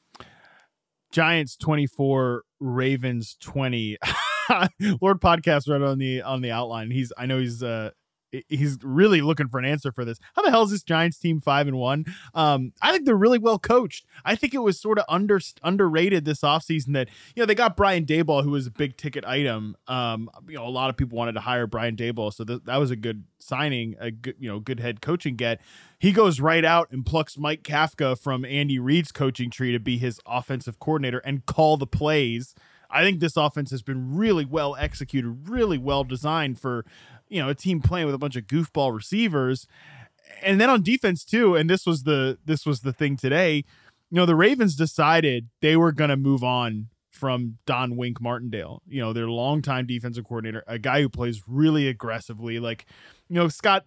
S7: Giants 24, Ravens 20. Lord Podcast right on the outline. I know he's really looking for an answer for this. How the hell is this Giants team 5-1? I think they're really well coached. I think it was sort of underrated this offseason that, they got Brian Daboll, who was a big ticket item. A lot of people wanted to hire Brian Daboll. So that was a good signing, a good head coaching get. He goes right out and plucks Mike Kafka from Andy Reid's coaching tree to be his offensive coordinator and call the plays. I think this offense has been really well executed, really well designed for, a team playing with a bunch of goofball receivers. And then on defense too, and this was the thing today, the Ravens decided they were going to move on from Don Wink Martindale, their longtime defensive coordinator, a guy who plays really aggressively. Like, Scott,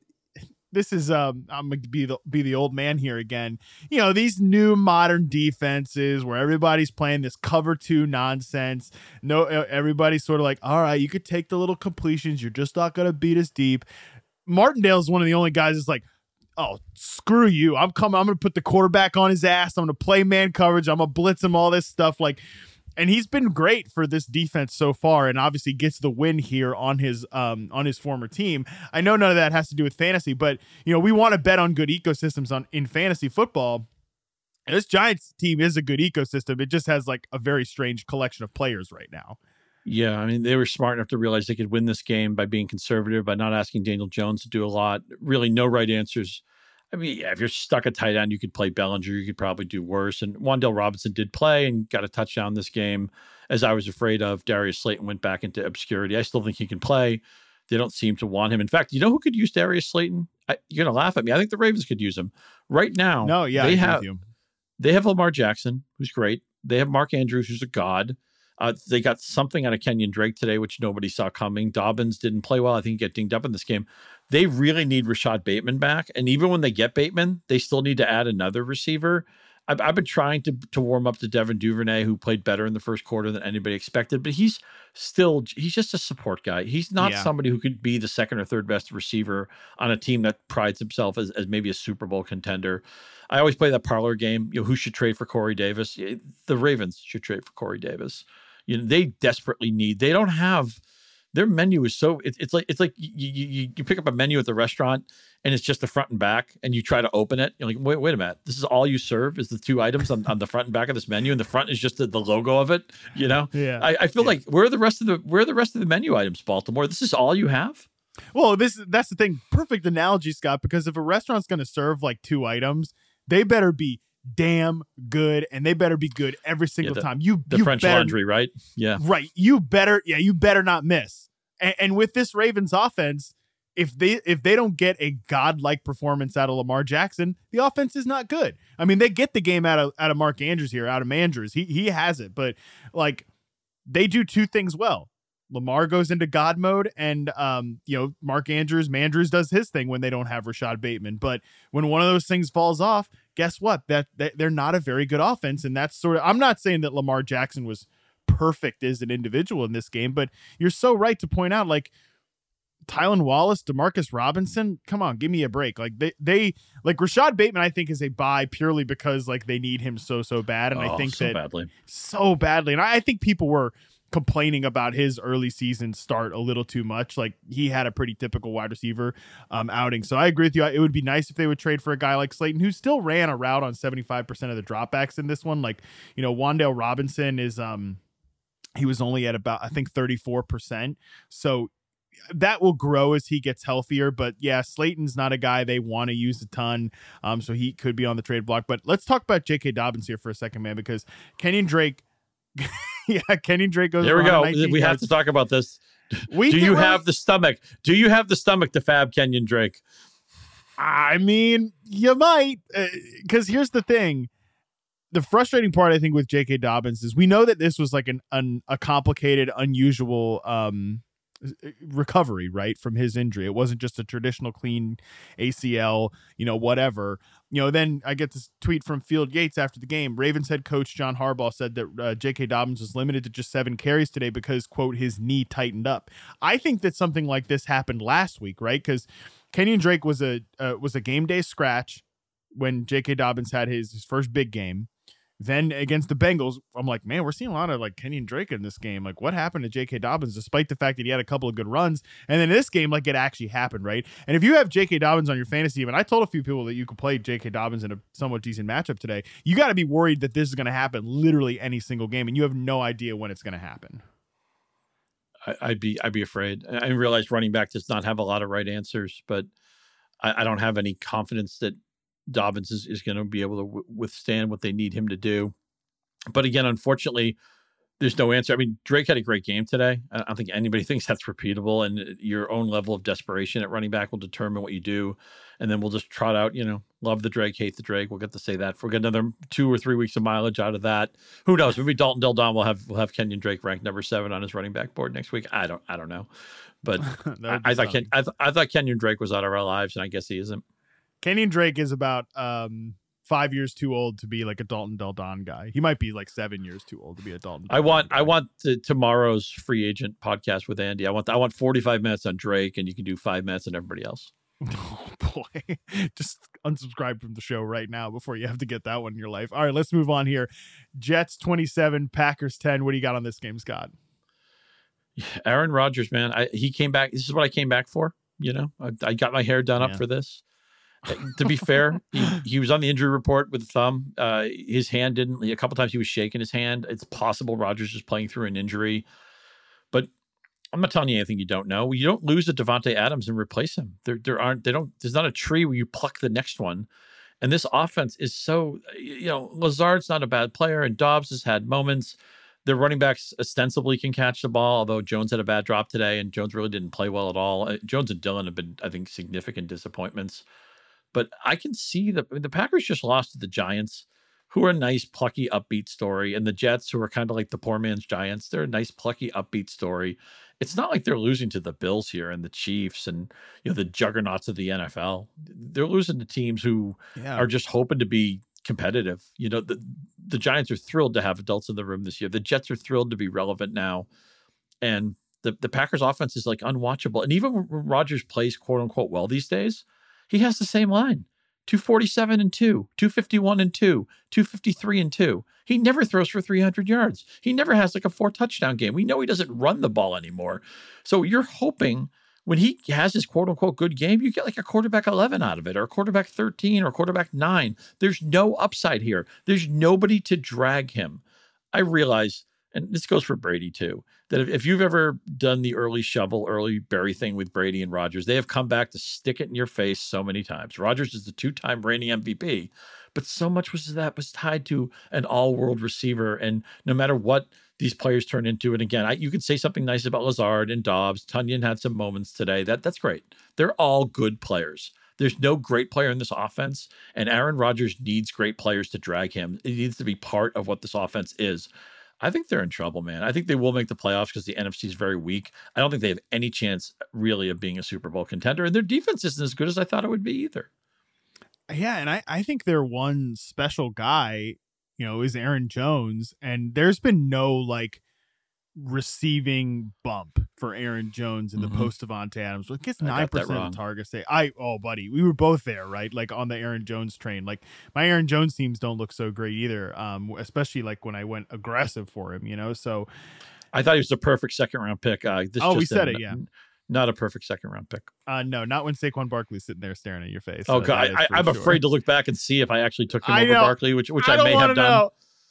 S7: this is I'm gonna be the old man here again. These new modern defenses where everybody's playing this cover 2 nonsense. No, everybody's sort of like, all right, you could take the little completions. You're just not gonna beat us deep. Martindale's one of the only guys that's like, oh, screw you. I'm gonna put the quarterback on his ass. I'm gonna play man coverage. I'm gonna blitz him, all this stuff. And he's been great for this defense so far, and obviously gets the win here on his former team. I know none of that has to do with fantasy, but we want to bet on good ecosystems in fantasy football. And this Giants team is a good ecosystem. It just has like a very strange collection of players right now.
S9: Yeah, I mean, they were smart enough to realize they could win this game by being conservative, by not asking Daniel Jones to do a lot. Really, no right answers. I mean, yeah, if you're stuck at tight end, you could play Bellinger. You could probably do worse. And Wan'Dale Robinson did play and got a touchdown this game. As I was afraid of, Darius Slayton went back into obscurity. I still think he can play. They don't seem to want him. In fact, you know who could use Darius Slayton? You're going to laugh at me. I think the Ravens could use him. Right now, they have Lamar Jackson, who's great. They have Mark Andrews, who's a god. They got something out of Kenyon Drake today, which nobody saw coming. Dobbins didn't play well. I think he got dinged up in this game. They really need Rashad Bateman back. And even when they get Bateman, they still need to add another receiver. I've been trying to warm up to Devin Duvernay, who played better in the first quarter than anybody expected, but he's just a support guy. He's not somebody who could be the second or third best receiver on a team that prides himself as maybe a Super Bowl contender. I always play that parlor game. Who should trade for Corey Davis? The Ravens should trade for Corey Davis. They desperately need. They don't have. Their menu is so it's like you pick up a menu at the restaurant and it's just the front and back, and you try to open it. You're like, wait a minute, this is all you serve is the two items on the front and back of this menu, and the front is just the logo of it.
S7: Yeah.
S9: I feel like where are the rest of the menu items, Baltimore? This is all you have.
S7: Well, that's the thing. Perfect analogy, Scott, because if a restaurant's going to serve like two items, they better be damn good, and they better be good every single time.
S9: The French Laundry, right? Yeah.
S7: Right. You better not miss. And with this Ravens offense, if they don't get a godlike performance out of Lamar Jackson, the offense is not good. I mean, they get the game out of Mark Andrews here, out of Mandrews. He has it, but like they do two things well. Lamar goes into God mode, and Mark Mandrews does his thing when they don't have Rashad Bateman. But when one of those things falls off, guess what? That they're not a very good offense, and that's sort of. I'm not saying that Lamar Jackson was perfect as an individual in this game, but you're so right to point out, like, Tylan Wallace, Demarcus Robinson, come on, give me a break. Like they like Rashad Bateman, I think, is a buy purely because like they need him so bad, and I think so badly, and I think people were complaining about his early season start a little too much. Like, he had a pretty typical wide receiver outing. So I agree with you. It would be nice if they would trade for a guy like Slayton, who still ran a route on 75% of the dropbacks in this one. Like, Wan'Dale Robinson is he was only at about, I think, 34%. So that will grow as he gets healthier. But yeah, Slayton's not a guy they want to use a ton. So he could be on the trade block. But let's talk about J.K. Dobbins here for a second, man, because Kenyon Drake. Kenyon Drake goes.
S9: Here we go. We have to talk about this. Do you have the stomach? Do you have the stomach to fab Kenyon Drake?
S7: I mean, you might, because here's the thing. The frustrating part, I think, with J.K. Dobbins is we know that this was like a complicated, unusual recovery, right, from his injury. It wasn't just a traditional clean ACL, whatever. Then I get this tweet from Field Yates after the game. Ravens head coach John Harbaugh said that J.K. Dobbins was limited to just 7 carries today because, quote, his knee tightened up. I think that something like this happened last week, right? Because Kenyon Drake was a game day scratch when J.K. Dobbins had his first big game. Then against the Bengals, I'm like, man, we're seeing a lot of like Kenyon Drake in this game. Like, what happened to J.K. Dobbins, despite the fact that he had a couple of good runs? And then in this game, like, it actually happened, right? And if you have J.K. Dobbins on your fantasy team, and I told a few people that you could play J.K. Dobbins in a somewhat decent matchup today, you got to be worried that this is going to happen literally any single game, and you have no idea when it's going to happen.
S9: I'd be afraid. I realize running back does not have a lot of right answers, but I don't have any confidence that Dobbins is going to be able to withstand what they need him to do. But again, unfortunately, there's no answer. I mean, Drake had a great game today. I don't think anybody thinks that's repeatable, and your own level of desperation at running back will determine what you do. And then we'll just trot out, love the Drake, hate the Drake. We'll get to say that. If we get another 2 or 3 weeks of mileage out of that, who knows? Maybe Dalton Del Don will have Kenyon Drake ranked number 7 on his running back board next week. I don't know. But I thought Kenyon Drake was out of our lives, and I guess he isn't.
S7: Kenyon Drake is about 5 years too old to be like a Dalton Del Don guy. He might be like 7 years too old to be a Dalton Del Don guy.
S9: I want tomorrow's free agent podcast with Andy. I want 45 minutes on Drake, and you can do 5 minutes on everybody else.
S7: Oh boy, just unsubscribe from the show right now before you have to get that one in your life. All right, let's move on here. Jets 27, Packers 10. What do you got on this game, Scott?
S9: Aaron Rodgers, man, he came back. This is what I came back for. I got my hair done up for this. To be fair, he was on the injury report with a thumb. His hand didn't. A couple times he was shaking his hand. It's possible Rodgers is playing through an injury, but I'm not telling you anything you don't know. You don't lose a Devontae Adams and replace him. There's not a tree where you pluck the next one. And this offense is so. Lazard's not a bad player, and Dobbs has had moments. Their running backs ostensibly can catch the ball, although Jones had a bad drop today, and Jones really didn't play well at all. Jones and Dillon have been, I think, significant disappointments. But I can see the Packers just lost to the Giants, who are a nice, plucky, upbeat story. And the Jets, who are kind of like the poor man's Giants, they're a nice, plucky, upbeat story. It's not like they're losing to the Bills here and the Chiefs and the juggernauts of the NFL. They're losing to teams who are just hoping to be competitive. The Giants are thrilled to have adults in the room this year. The Jets are thrilled to be relevant now. And the Packers offense is like unwatchable. And even when Rodgers plays quote unquote well these days, he has the same line, 247 and 2, 251 and 2, 253 and 2. He never throws for 300 yards. He never has like a 4-touchdown game. We know he doesn't run the ball anymore. So you're hoping when he has his quote unquote good game, you get like a quarterback 11 out of it, or a quarterback 13, or a quarterback 9. There's no upside here. There's nobody to drag him. I realize, and this goes for Brady too, that if you've ever done the early shovel, early bury thing with Brady and Rodgers, they have come back to stick it in your face so many times. Rodgers is the 2-time reigning MVP, but so much was tied to an all-world receiver, and no matter what these players turn into, and again, you could say something nice about Lazard and Dobbs. Tunyon had some moments today. That's great. They're all good players. There's no great player in this offense, and Aaron Rodgers needs great players to drag him. It needs to be part of what this offense is. I think they're in trouble, man. I think they will make the playoffs because the NFC is very weak. I don't think they have any chance really of being a Super Bowl contender, and their defense isn't as good as I thought it would be either.
S7: Yeah, and I think their one special guy, is Aaron Jones, and there's been no like receiving bump for Aaron Jones in the post Davante Adams. It gets 9% of targets. Buddy, we were both there, right? Like on the Aaron Jones train. Like my Aaron Jones teams don't look so great either. Especially like when I went aggressive for him, So
S9: I thought he was the perfect second round pick.
S7: We said it, yeah.
S9: Not a perfect second round pick.
S7: No, not when Saquon Barkley's sitting there staring at your face.
S9: Oh God, I'm afraid to look back and see if I actually took him over Barkley, which I may have done.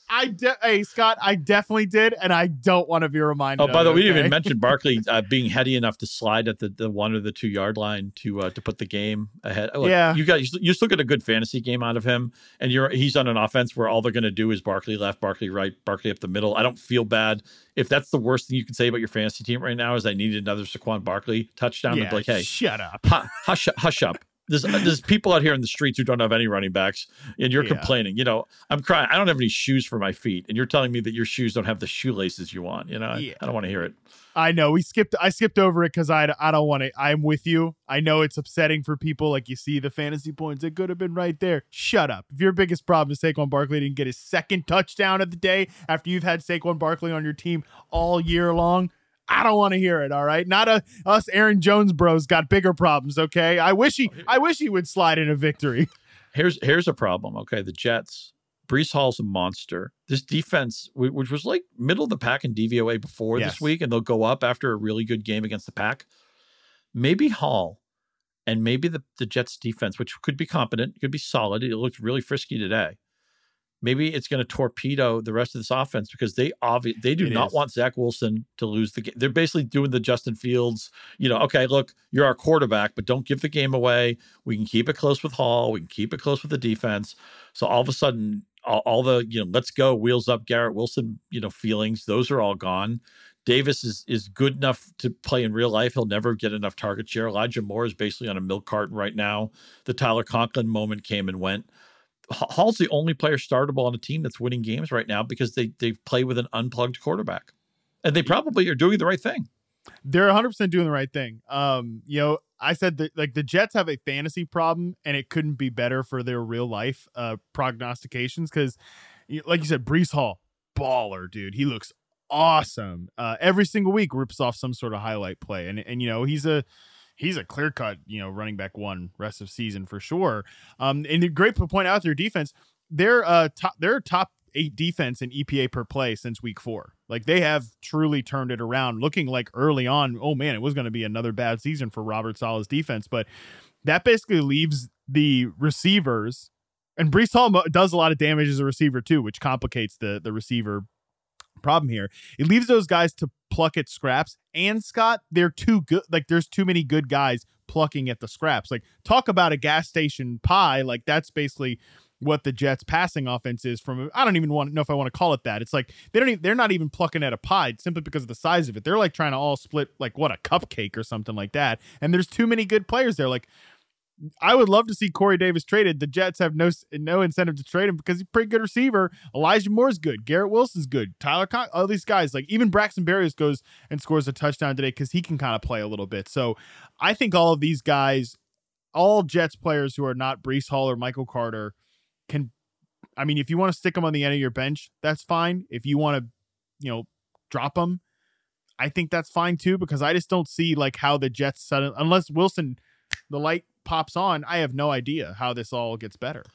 S7: Hey Scott, I definitely did, and I don't want to be reminded.
S9: Oh, by the way, we didn't even mention Barkley being heady enough to slide at the 1 or the 2 yard line to put the game ahead. Look,
S7: yeah,
S9: you still get a good fantasy game out of him, and he's on an offense where all they're going to do is Barkley left, Barkley right, Barkley up the middle. I don't feel bad if that's the worst thing you can say about your fantasy team right now is I needed another Saquon Barkley touchdown.
S7: Yeah,
S9: Like, hey,
S7: shut up,
S9: hush up. There's people out here in the streets who don't have any running backs, and you're complaining. I'm crying. I don't have any shoes for my feet, and you're telling me that your shoes don't have the shoelaces you want. I don't want to hear it.
S7: I know I skipped over it because I don't want to. I'm with you. I know it's upsetting for people. Like you see the fantasy points, it could have been right there. Shut up. If your biggest problem is Saquon Barkley didn't get his second touchdown of the day after you've had Saquon Barkley on your team all year long, I don't want to hear it. All right. Not us Aaron Jones bros got bigger problems. Okay. I wish he would slide in a victory.
S9: Here's a problem. Okay. The Jets, Breece Hall's a monster. This defense, which was like middle of the pack in DVOA before this week, and they'll go up after a really good game against the pack. Maybe Hall and maybe the Jets defense, which could be competent, could be solid. It looked really frisky today. Maybe it's going to torpedo the rest of this offense because they do not want Zach Wilson to lose the game. They're basically doing the Justin Fields, okay, look, you're our quarterback, but don't give the game away. We can keep it close with Hall. We can keep it close with the defense. So all of a sudden, all the, let's go, wheels up Garrett Wilson, feelings, those are all gone. Davis is good enough to play in real life. He'll never get enough target share. Elijah Moore is basically on a milk carton right now. The Tyler Conklin moment came and went. Hall's the only player startable on a team that's winning games right now because they play with an unplugged quarterback, and they probably are doing the right thing.
S7: They're 100% doing the right thing. I said that like the Jets have a fantasy problem, and it couldn't be better for their real life prognostications because, like you said, Breece Hall, baller, dude. He looks awesome. Every single week rips off some sort of highlight play, and he's a clear cut, running back one rest of season for sure. And a great point out their defense. They're top 8 defense in EPA per play since week 4. Like they have truly turned it around, looking like early on, oh man, it was going to be another bad season for Robert Saleh's defense. But that basically leaves the receivers, and Breece Hall does a lot of damage as a receiver too, which complicates the receiver problem here. It leaves those guys to pluck at scraps, and Scott, they're too good. Like there's too many good guys plucking at the scraps. Like talk about a gas station pie. Like that's basically what the Jets passing offense is from. I don't even know if I want to call it that. It's like they're not even plucking at a pie simply because of the size of it. They're like trying to all split like a cupcake or something like that. And there's too many good players there. Like I would love to see Corey Davis traded. The Jets have no incentive to trade him because he's a pretty good receiver. Elijah Moore's good. Garrett Wilson's good. Tyler Conklin, all these guys, like even Braxton Berrios goes and scores a touchdown today because he can kind of play a little bit. So I think all of these guys, all Jets players who are not Breece Hall or Michael Carter can, I mean, if you want to stick them on the end of your bench, that's fine. If you want to, drop them, I think that's fine too, because I just don't see like how the Jets suddenly, unless Wilson, the light pops on, I have no idea how this all gets better.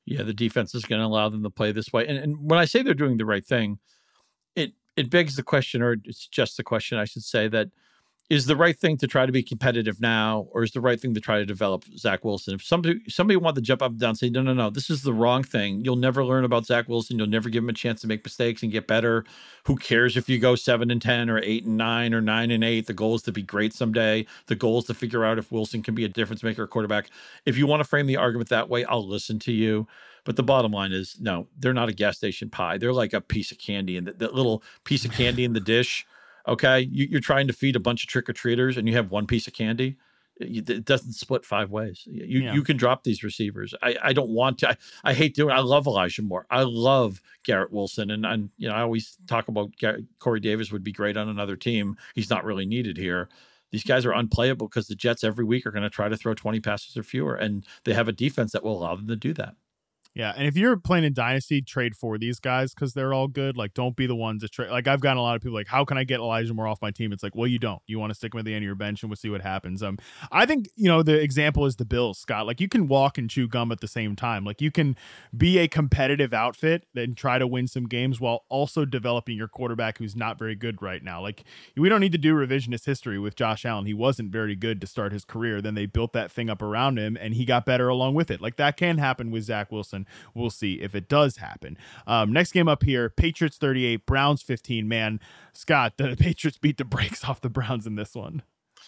S9: Yeah, the defense is going to allow them to play this way. And when I say they're doing the right thing, it begs the question, or it's just the question, I should say, that is the right thing to try to be competitive now, or is the right thing to try to develop Zach Wilson? If somebody wanted to jump up and down and say, no, this is the wrong thing. You'll never learn about Zach Wilson. You'll never give him a chance to make mistakes and get better. Who cares if you go 7-10 or 8-9 or 9-8? The goal is to be great someday. The goal is to figure out if Wilson can be a difference maker at quarterback. If you want to frame the argument that way, I'll listen to you. But the bottom line is, no, they're not a gas station pie. They're like a piece of candy, and that little piece of candy in the dish. Okay, you're trying to feed a bunch of trick-or-treaters and you have one piece of candy. It doesn't split 5 ways. You can drop these receivers. I don't want to. I hate doing it. I love Elijah Moore. I love Garrett Wilson. And I always talk about Corey Davis would be great on another team. He's not really needed here. These guys are unplayable because the Jets every week are going to try to throw 20 passes or fewer, and they have a defense that will allow them to do that.
S7: Yeah, and if you're playing in Dynasty, trade for these guys because they're all good. Like, don't be the ones that trade. Like, I've gotten a lot of people like, how can I get Elijah Moore off my team? It's like, well, you don't. You want to stick him at the end of your bench, and we'll see what happens. I think, the example is the Bills, Scott. Like, you can walk and chew gum at the same time. Like, you can be a competitive outfit and try to win some games while also developing your quarterback who's not very good right now. Like, we don't need to do revisionist history with Josh Allen. He wasn't very good to start his career. Then they built that thing up around him, and he got better along with it. Like, that can happen with Zach Wilson. We'll see if it does happen. Next game up here, Patriots 38, Browns 15. Man, Scott, the Patriots beat the brakes off the Browns in this one.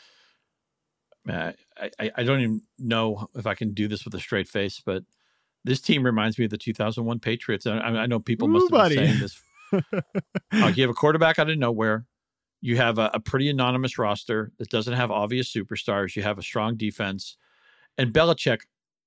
S9: I don't even know if I can do this with a straight face, but this team reminds me of the 2001 Patriots. I know people must have been saying this. You have a quarterback out of nowhere. You have a pretty anonymous roster that doesn't have obvious superstars. You have a strong defense. And Belichick,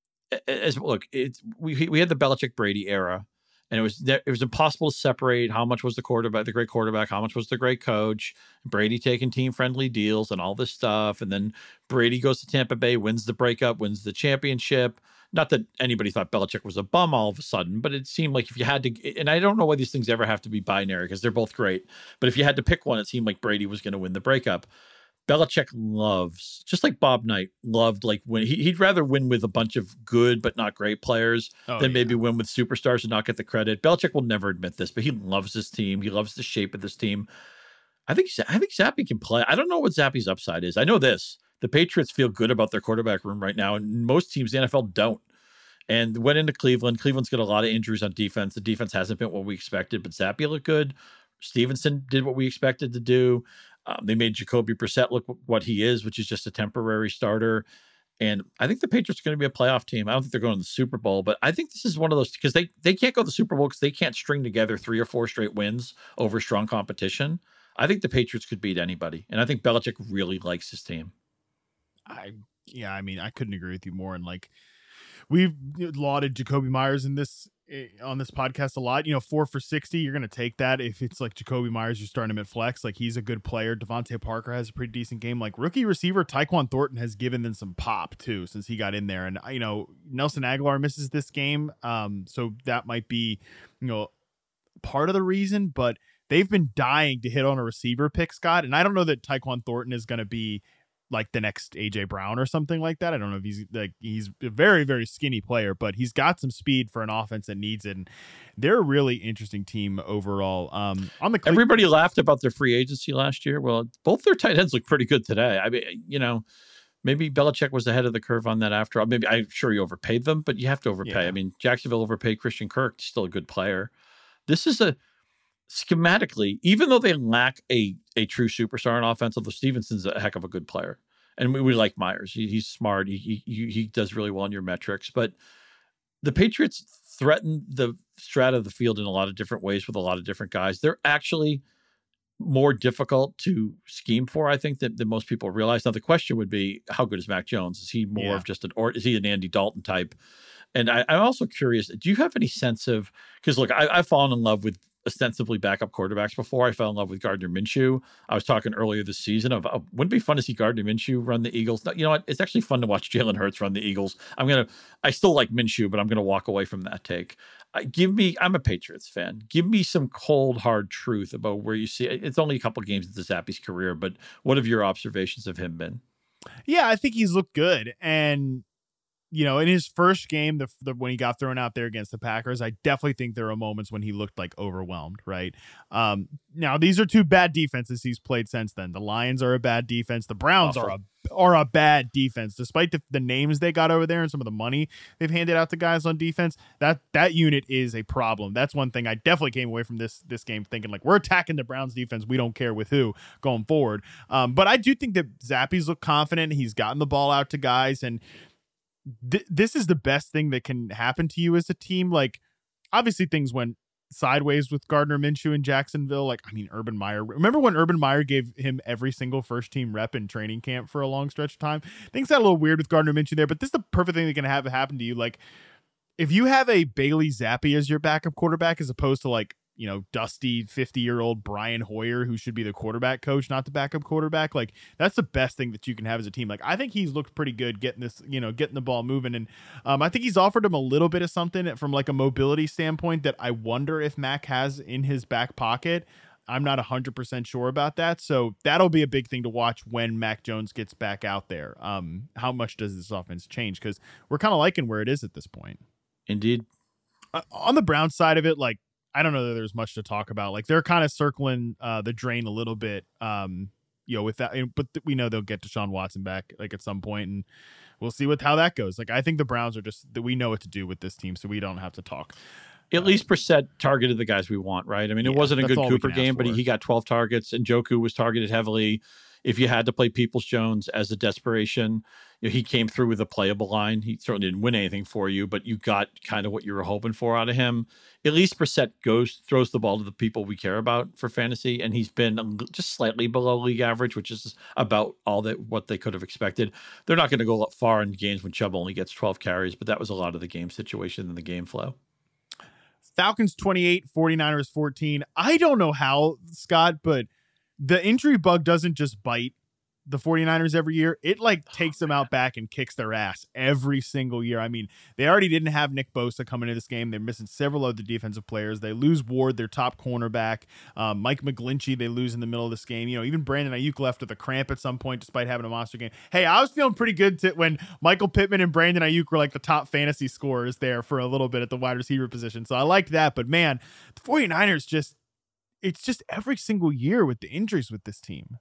S9: we had the Belichick Brady era, and it was impossible to separate how much was the great quarterback, how much was the great coach. Brady taking team friendly deals and all this stuff, and then Brady goes to Tampa Bay, wins the breakup, wins the championship. Not that anybody thought Belichick was a bum all of a sudden, but it seemed like if you had to, and I don't know why these things ever have to be binary because they're both great, but if you had to pick one, it seemed like Brady was going to win the breakup. Belichick loves, just like Bob Knight loved, like when he'd rather win with a bunch of good but not great players than maybe win with superstars and not get the credit. Belichick will never admit this, but he loves his team. He loves the shape of this team. I think Zappe can play. I don't know what Zappe's upside is. I know this. The Patriots feel good about their quarterback room right now, and most teams in the NFL don't. And went into Cleveland. Cleveland's got a lot of injuries on defense. The defense hasn't been what we expected, but Zappe looked good. Stevenson did what we expected to do. They made Jacoby Brissett look what he is, which is just a temporary starter. And I think the Patriots are going to be a playoff team. I don't think they're going to the Super Bowl, but I think this is one of those because they can't go to the Super Bowl because they can't string together 3 or 4 straight wins over strong competition. I think the Patriots could beat anybody. And I think Belichick really likes his team.
S7: I couldn't agree with you more. And like, we've lauded Jacoby Myers on this podcast a lot. 4 for 60, you're going to take that. If it's like Jacoby Myers, you're starting him at flex. Like, he's a good player. Devontae Parker has a pretty decent game. Like, rookie receiver Tyquan Thornton has given them some pop too since he got in there. And Nelson Aguilar misses this game, so that might be part of the reason. But they've been dying to hit on a receiver pick, Scott. And I don't know that Tyquan Thornton is going to be like the next AJ Brown or something like that. I don't know if he's a very, very skinny player, but he's got some speed for an offense that needs it. And they're a really interesting team overall.
S9: Everybody laughed about their free agency last year. Well, both their tight ends look pretty good today. I mean, maybe Belichick was ahead of the curve on that after all. Maybe I'm sure he overpaid them, but you have to overpay. Yeah. I mean, Jacksonville overpaid Christian Kirk, still a good player. This is schematically, even though they lack a true superstar on offense, although Stevenson's a heck of a good player. And we like Myers. He's smart. He does really well in your metrics. But the Patriots threaten the strata of the field in a lot of different ways with a lot of different guys. They're actually more difficult to scheme for, I think, than most people realize. Now, the question would be, how good is Mac Jones? Is he more of just is he an Andy Dalton type? And I'm also curious, do you have any sense of, because look, I've fallen in love with ostensibly backup quarterbacks before. I fell in love with Gardner Minshew. I was talking earlier this season of wouldn't it be fun to see Gardner Minshew run the Eagles? You know what? It's actually fun to watch Jalen Hurts run the Eagles. I still like Minshew, but I'm going to walk away from that take. I'm a Patriots fan. Give me some cold, hard truth about where you see it. It's only a couple games into Zappe's career, but what have your observations of him been?
S7: Yeah, I think he's looked good. And in his first game, the when he got thrown out there against the Packers, I definitely think there are moments when he looked like overwhelmed, right? Now these are two bad defenses he's played since then. The Lions are a bad defense. The Browns are a bad defense, despite the names they got over there and some of the money they've handed out to guys on defense. That unit is a problem. That's one thing I definitely came away from this game thinking, like, we're attacking the Browns defense. We don't care with who going forward. But I do think that Zappe's looked confident. He's gotten the ball out to guys, and this is the best thing that can happen to you as a team. Like, obviously things went sideways with Gardner Minshew in Jacksonville. Like, I mean, Urban Meyer, remember when Urban Meyer gave him every single first team rep in training camp for a long stretch of time? Things got a little weird with Gardner Minshew there, but this is the perfect thing that can have happen to you. Like, if you have a Bailey Zappe as your backup quarterback, as opposed to, like, dusty 50-year-old Brian Hoyer, who should be the quarterback coach, not the backup quarterback. Like, that's the best thing that you can have as a team. Like, I think he's looked pretty good getting the ball moving. And I think he's offered him a little bit of something from like a mobility standpoint that I wonder if Mac has in his back pocket. I'm not 100% sure about that. So that'll be a big thing to watch when Mac Jones gets back out there. How much does this offense change? Because we're kind of liking where it is at this point.
S9: Indeed.
S7: On the Browns side of it, like, I don't know that there's much to talk about. Like, they're kind of circling the drain a little bit, with that. But we know they'll get Deshaun Watson back like at some point, and we'll see how that goes. Like, I think the Browns are we know what to do with this team, so we don't have to talk.
S9: At least Brissett targeted the guys we want, right? I mean, it wasn't a good Cooper game, but he got 12 targets, and Njoku was targeted heavily. If you had to play Peoples-Jones as a desperation, he came through with a playable line. He certainly didn't win anything for you, but you got kind of what you were hoping for out of him. At least Brissett throws the ball to the people we care about for fantasy, and he's been just slightly below league average, which is about what they could have expected. They're not going to go far in games when Chubb only gets 12 carries, but that was a lot of the game situation and the game flow.
S7: Falcons 28, 49ers 14. I don't know how, Scott, but the injury bug doesn't just bite the 49ers every year. It takes them out back and kicks their ass every single year. I mean, they already didn't have Nick Bosa coming into this game. They're missing several other defensive players. They lose Ward, their top cornerback. Mike McGlinchey, they lose in the middle of this game. Even Brandon Ayuk left with a cramp at some point despite having a monster game. Hey, I was feeling pretty good when Michael Pittman and Brandon Ayuk were like the top fantasy scorers there for a little bit at the wide receiver position. So I liked that. But man, the 49ers it's just every single year with the injuries with this team.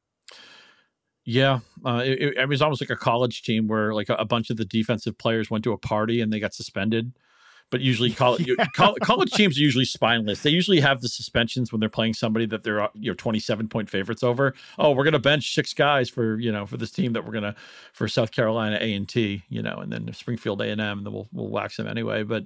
S9: Yeah, it was almost like a college team where like a bunch of the defensive players went to a party and they got suspended. But usually college teams are usually spineless. They usually have the suspensions when they're playing somebody that they're 27-point favorites over. Oh, we're going to bench 6 guys for this team that we're for South Carolina A&T, and then Springfield A&M, and then we'll wax them anyway. But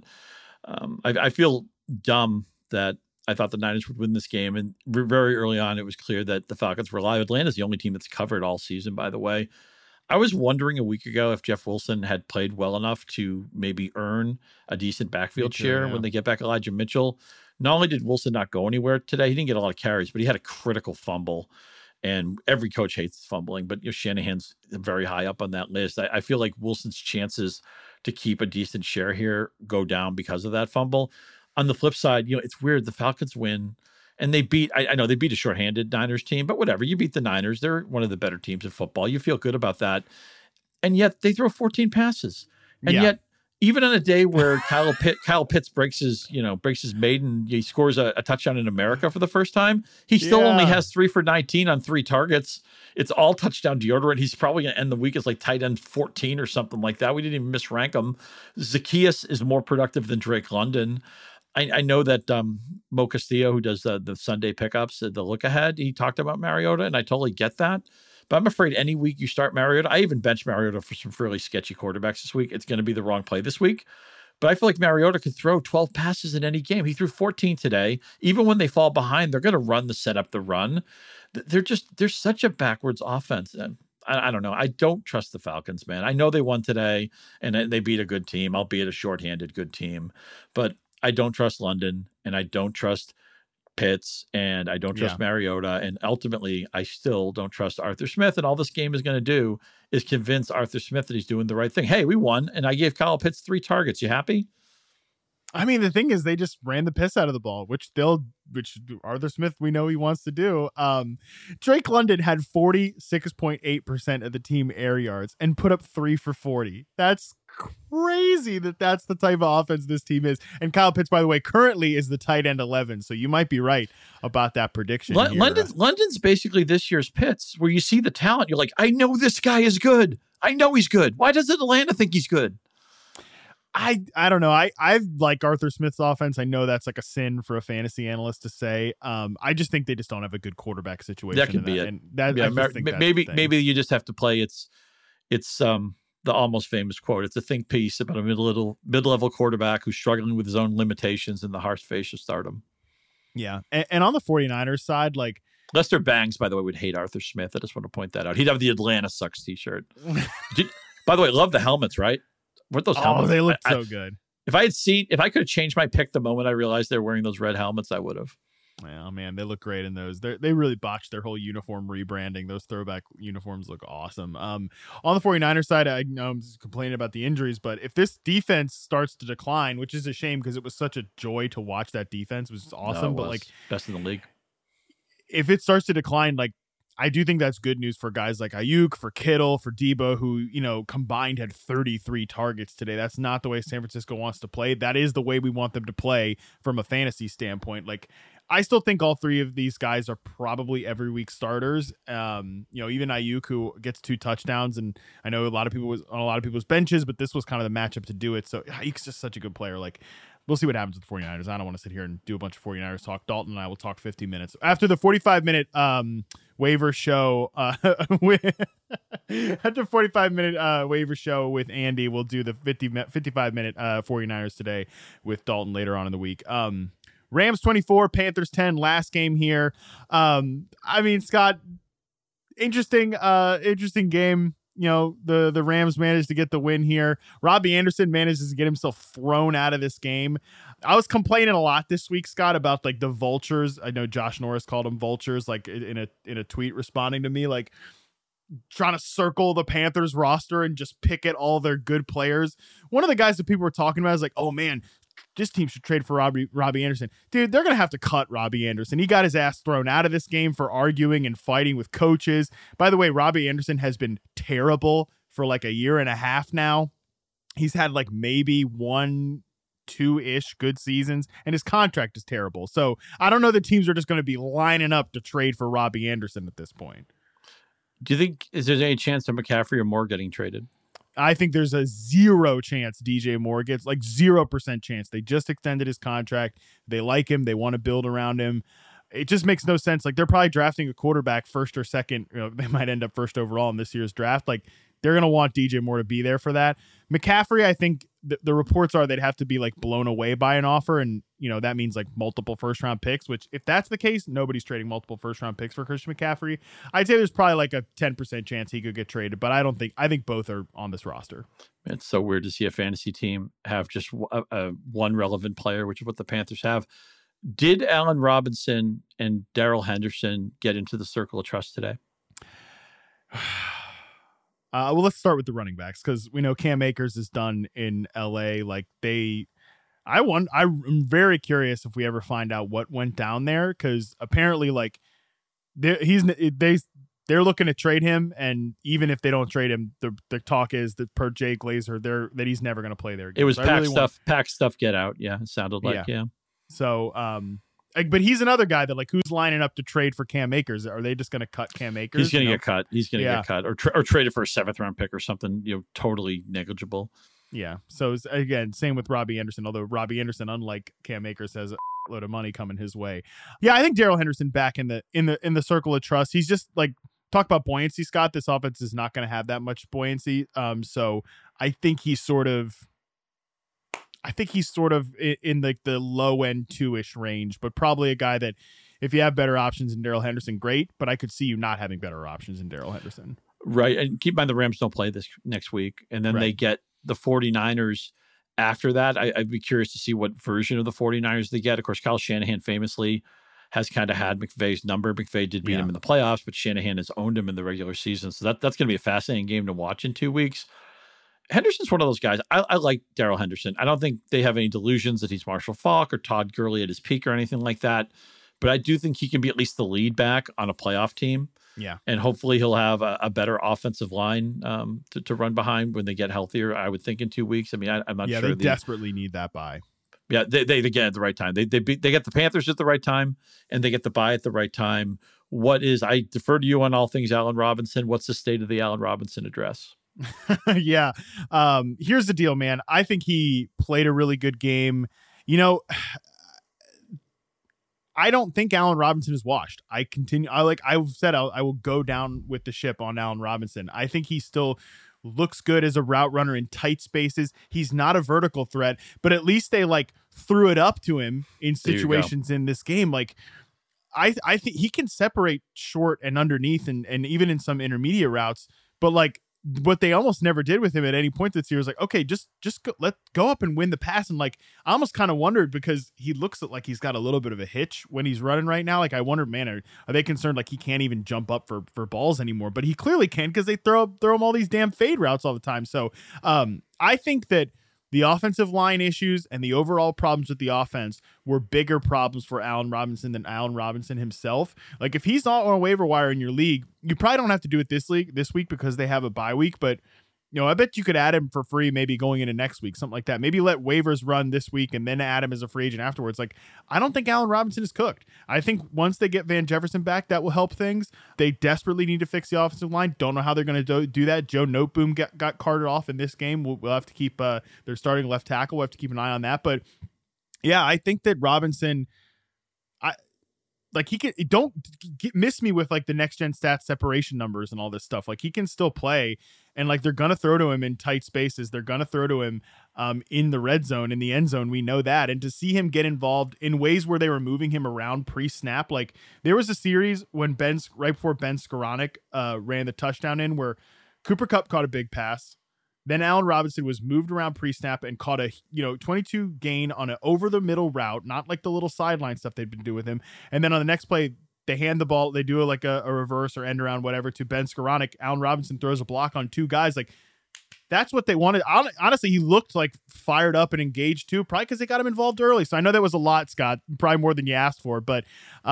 S9: I feel dumb that I thought the Niners would win this game. And very early on, it was clear that the Falcons were alive. Atlanta's the only team that's covered all season, by the way. I was wondering a week ago if Jeff Wilson had played well enough to maybe earn a decent backfield share when they get back Elijah Mitchell. Not only did Wilson not go anywhere today, he didn't get a lot of carries, but he had a critical fumble. And every coach hates fumbling, but Shanahan's very high up on that list. I feel like Wilson's chances to keep a decent share here go down because of that fumble. On the flip side, it's weird. The Falcons win and they beat, I know they beat a shorthanded Niners team, but whatever. You beat the Niners. They're one of the better teams in football. You feel good about that. And yet they throw 14 passes. And yet, even on a day where Kyle Pitts breaks his maiden, he scores a touchdown in America for the first time. He still only has 3 for 19 on 3 targets. It's all touchdown deodorant. He's probably going to end the week as like tight end 14 or something like that. We didn't even misrank him. Zacchaeus is more productive than Drake London. I know that Mo Castillo, who does the Sunday pickups, the look ahead, he talked about Mariota, and I totally get that. But I'm afraid any week you start Mariota, I even bench Mariota for some fairly sketchy quarterbacks this week. It's going to be the wrong play this week. But I feel like Mariota could throw 12 passes in any game. He threw 14 today. Even when they fall behind, they're going to set up the run. They're such a backwards offense. I don't know. I don't trust the Falcons, man. I know they won today and they beat a good team, albeit a shorthanded good team. But I don't trust London, and I don't trust Pitts, and I don't trust Mariota, and ultimately I still don't trust Arthur Smith. And all this game is going to do is convince Arthur Smith that he's doing the right thing. Hey, we won, and I gave Kyle Pitts 3 targets. You happy?
S7: I mean, the thing is, they just ran the piss out of the ball, which Arthur Smith, we know he wants to do. Drake London had 46.8% of the team air yards and put up 3 for 40. That's crazy that that's the type of offense this team is. And Kyle Pitts, by the way, currently is the tight end 11. So you might be right about that prediction.
S9: London's basically this year's Pitts, where you see the talent. You're like, I know this guy is good. I know he's good. Why doesn't Atlanta think he's good?
S7: I don't know. I like Arthur Smith's offense. I know that's like a sin for a fantasy analyst to say. I just think they just don't have a good quarterback situation.
S9: That could be it. And maybe you just have to play. It's the almost famous quote. It's a think piece about a mid-level quarterback who's struggling with his own limitations in the harsh face of stardom.
S7: Yeah. And on the 49ers side, like
S9: Lester Bangs, by the way, would hate Arthur Smith. I just want to point that out. He'd have the Atlanta Sucks t-shirt. By the way, love the helmets, right? What those helmets?
S7: Oh, they look so good.
S9: If I could have changed my pick the moment I realized they were wearing those red helmets, I would have.
S7: Oh man, they look great in those. They really botched their whole uniform rebranding. Those throwback uniforms look awesome. On the 49ers side, I know I'm just complaining about the injuries, but if this defense starts to decline, which is a shame because it was such a joy to watch that defense, it was awesome. But like
S9: best in the league.
S7: If it starts to decline, like I do think that's good news for guys like Ayuk, for Kittle, for Debo, who, combined had 33 targets today. That's not the way San Francisco wants to play. That is the way we want them to play from a fantasy standpoint. Like, I still think all three of these guys are probably every week starters. Even Ayuk, who gets 2 touchdowns, and I know a lot of people was on a lot of people's benches, but this was kind of the matchup to do it. So Ayuk's just such a good player. Like, we'll see what happens with the 49ers. I don't want to sit here and do a bunch of 49ers talk. Dalton and I will talk 50 minutes. After the 45-minute waiver show, after 45-minute waiver show with Andy, we'll do the 55-minute 49ers today with Dalton later on in the week. Rams 24, Panthers 10, last game here. Scott, interesting game. The Rams managed to get the win here. Robbie Anderson manages to get himself thrown out of this game. I was complaining a lot this week, Scott, about like the vultures. I know Josh Norris called them vultures, like in a tweet responding to me, like trying to circle the Panthers roster and just pick at all their good players. One of the guys that people were talking about is like, oh man, this team should trade for Robbie Anderson. Dude, they're going to have to cut Robbie Anderson. He got his ass thrown out of this game for arguing and fighting with coaches. By the way, Robbie Anderson has been terrible for like a year and a half now. He's had like maybe 1-2-ish good seasons, and his contract is terrible. So I don't know that teams are just going to be lining up to trade for Robbie Anderson at this point.
S9: Do you think, is there any chance of McCaffrey or Moore getting traded?
S7: I think there's a 0 chance DJ Moore gets, like 0% chance. They just extended his contract. They like him. They want to build around him. It just makes no sense. Like, they're probably drafting a quarterback first or second. They might end up first overall in this year's draft. Like, they're going to want DJ Moore to be there for that. McCaffrey, I think the reports are they'd have to be like blown away by an offer. And, that means like multiple first round picks, which if that's the case, nobody's trading multiple first round picks for Christian McCaffrey. I'd say there's probably like a 10% chance he could get traded, but I think both are on this roster.
S9: It's so weird to see a fantasy team have just one relevant player, which is what the Panthers have. Did Allen Robinson and Darrell Henderson get into the circle of trust today?
S7: Well, let's start with the running backs because we know Cam Akers is done in LA. Like I'm very curious if we ever find out what went down there because apparently, like they're looking to trade him, and even if they don't trade him, the talk is that per Jay Glazer, that he's never going to play there again.
S9: It was pack stuff, get out. Yeah, it sounded like yeah.
S7: So, but he's another guy that like who's lining up to trade for Cam Akers. Are they just going to cut Cam Akers?
S9: He's going to get cut. He's going to get cut or traded for a 7th round pick or something. Totally negligible. Yeah.
S7: So again, same with Robbie Anderson. Although Robbie Anderson, unlike Cam Akers, has a load of money coming his way. Yeah, I think Darrell Henderson back in the circle of trust. He's just like talk about buoyancy, Scott. This offense is not going to have that much buoyancy. So I think he's sort of in like the low end 2-ish range, but probably a guy that if you have better options in Darrell Henderson, great. But I could see you not having better options in Darrell Henderson.
S9: Right. And keep in mind the Rams don't play this next week. And then they get the 49ers after that. I'd be curious to see what version of the 49ers they get. Of course, Kyle Shanahan famously has kind of had McVay's number. McVay did beat him in the playoffs, but Shanahan has owned him in the regular season. So that's going to be a fascinating game to watch in 2 weeks. Henderson's one of those guys. I like Darrell Henderson. I don't think they have any delusions that he's Marshall Faulk or Todd Gurley at his peak or anything like that. But I do think he can be at least the lead back on a playoff team.
S7: Yeah.
S9: And hopefully he'll have a better offensive line to run behind when they get healthier, I would think, in 2 weeks. I mean, I'm not sure.
S7: Yeah, they desperately need that bye.
S9: Yeah, they get at the right time. They get the Panthers at the right time, and they get the bye at the right time. I defer to you on all things Allen Robinson. What's the state of the Allen Robinson address?
S7: Yeah. Here's the deal, man. I think he played a really good game. I don't think Allen Robinson is washed. I've said, I will go down with the ship on Allen Robinson. I think he still looks good as a route runner in tight spaces. He's not a vertical threat, but at least they threw it up to him in situations in this game. I think he can separate short and underneath and even in some intermediate routes, but what they almost never did with him at any point this year was okay, just go up and win the pass. And I almost kind of wondered, because he looks like he's got a little bit of a hitch when he's running right now. I wondered, man, are they concerned he can't even jump up for balls anymore? But he clearly can, because they throw him all these damn fade routes all the time. So I think that the offensive line issues and the overall problems with the offense were bigger problems for Allen Robinson than Allen Robinson himself. If he's not on a waiver wire in your league, you probably don't have to do it this week because they have a bye week, but I bet you could add him for free, maybe going into next week, something like that. Maybe let waivers run this week and then add him as a free agent afterwards. I don't think Allen Robinson is cooked. I think once they get Van Jefferson back, that will help things. They desperately need to fix the offensive line. Don't know how they're going to do that. Joe Noteboom got carted off in this game. We'll have to keep their starting left tackle. We'll have to keep an eye on that. But yeah, I think that Robinson, he can, miss me with the next gen stats separation numbers and all this stuff. He can still play, and they're going to throw to him in tight spaces. They're going to throw to him in the red zone, in the end zone. We know that. And to see him get involved in ways where they were moving him around pre-snap, there was a series when right before Ben Skoranek ran the touchdown in, where Cooper Kupp caught a big pass. Then Allen Robinson was moved around pre-snap and caught a 22 gain on an over the middle route, not the little sideline stuff they'd been doing with him. And then on the next play, they hand the ball, they do a reverse or end around, whatever, to Ben Skoranek. Allen Robinson throws a block on two guys. That's what they wanted. Honestly, he looked fired up and engaged too, probably because they got him involved early. So I know that was a lot, Scott, probably more than you asked for, but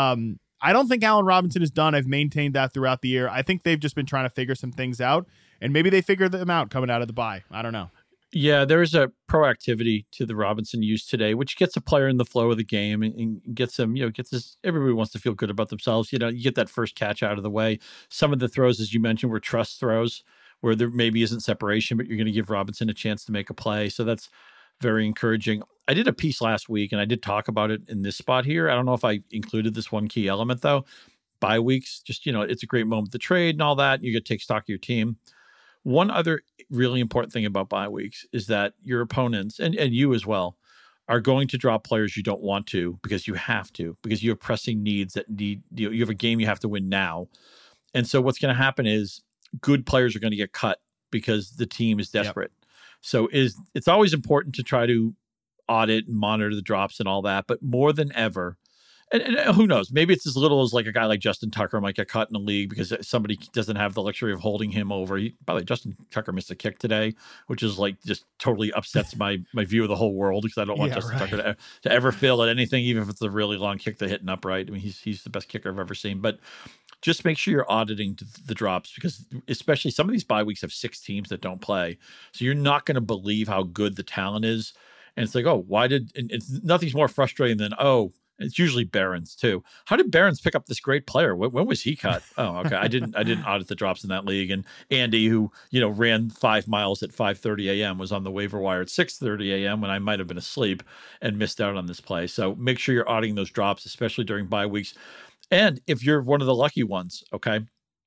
S7: I don't think Allen Robinson is done. I've maintained that throughout the year. I think they've just been trying to figure some things out, and maybe they figured them out coming out of the bye. I don't know.
S9: Yeah, there's a proactivity to the Robinson use today, which gets a player in the flow of the game and gets them, everybody wants to feel good about themselves. You get that first catch out of the way. Some of the throws, as you mentioned, were trust throws where there maybe isn't separation, but you're going to give Robinson a chance to make a play. So that's very encouraging. I did a piece last week, and I did talk about it in this spot here. I don't know if I included this one key element, though. Bye weeks, just, it's a great moment to trade and all that. You get to take stock of your team. One other really important thing about bye weeks is that your opponents, and you as well, are going to drop players you don't want to because you have to, because you have pressing needs that need, you have a game you have to win now. And so what's going to happen is good players are going to get cut because the team is desperate. Yep. So it's always important to try to audit and monitor the drops and all that, but more than ever, and who knows, maybe it's as little as a guy like Justin Tucker might get cut in the league because somebody doesn't have the luxury of holding him over. By the way, Justin Tucker missed a kick today, which is just totally upsets my view of the whole world, because I don't want Justin Tucker to ever fail at anything, even if it's a really long kick to hit an upright. I mean, he's the best kicker I've ever seen. But just make sure you're auditing the drops, because especially some of these bye weeks have 6 teams that don't play. So you're not going to believe how good the talent is. And it's it's nothing's more frustrating than, it's usually Barons too. How did Barons pick up this great player? When was he cut? Oh, okay. I didn't audit the drops in that league. And Andy, who, ran 5 miles at 5:30 a.m. was on the waiver wire at 6:30 a.m. when I might have been asleep and missed out on this play. So make sure you're auditing those drops, especially during bye weeks. And if you're one of the lucky ones, okay,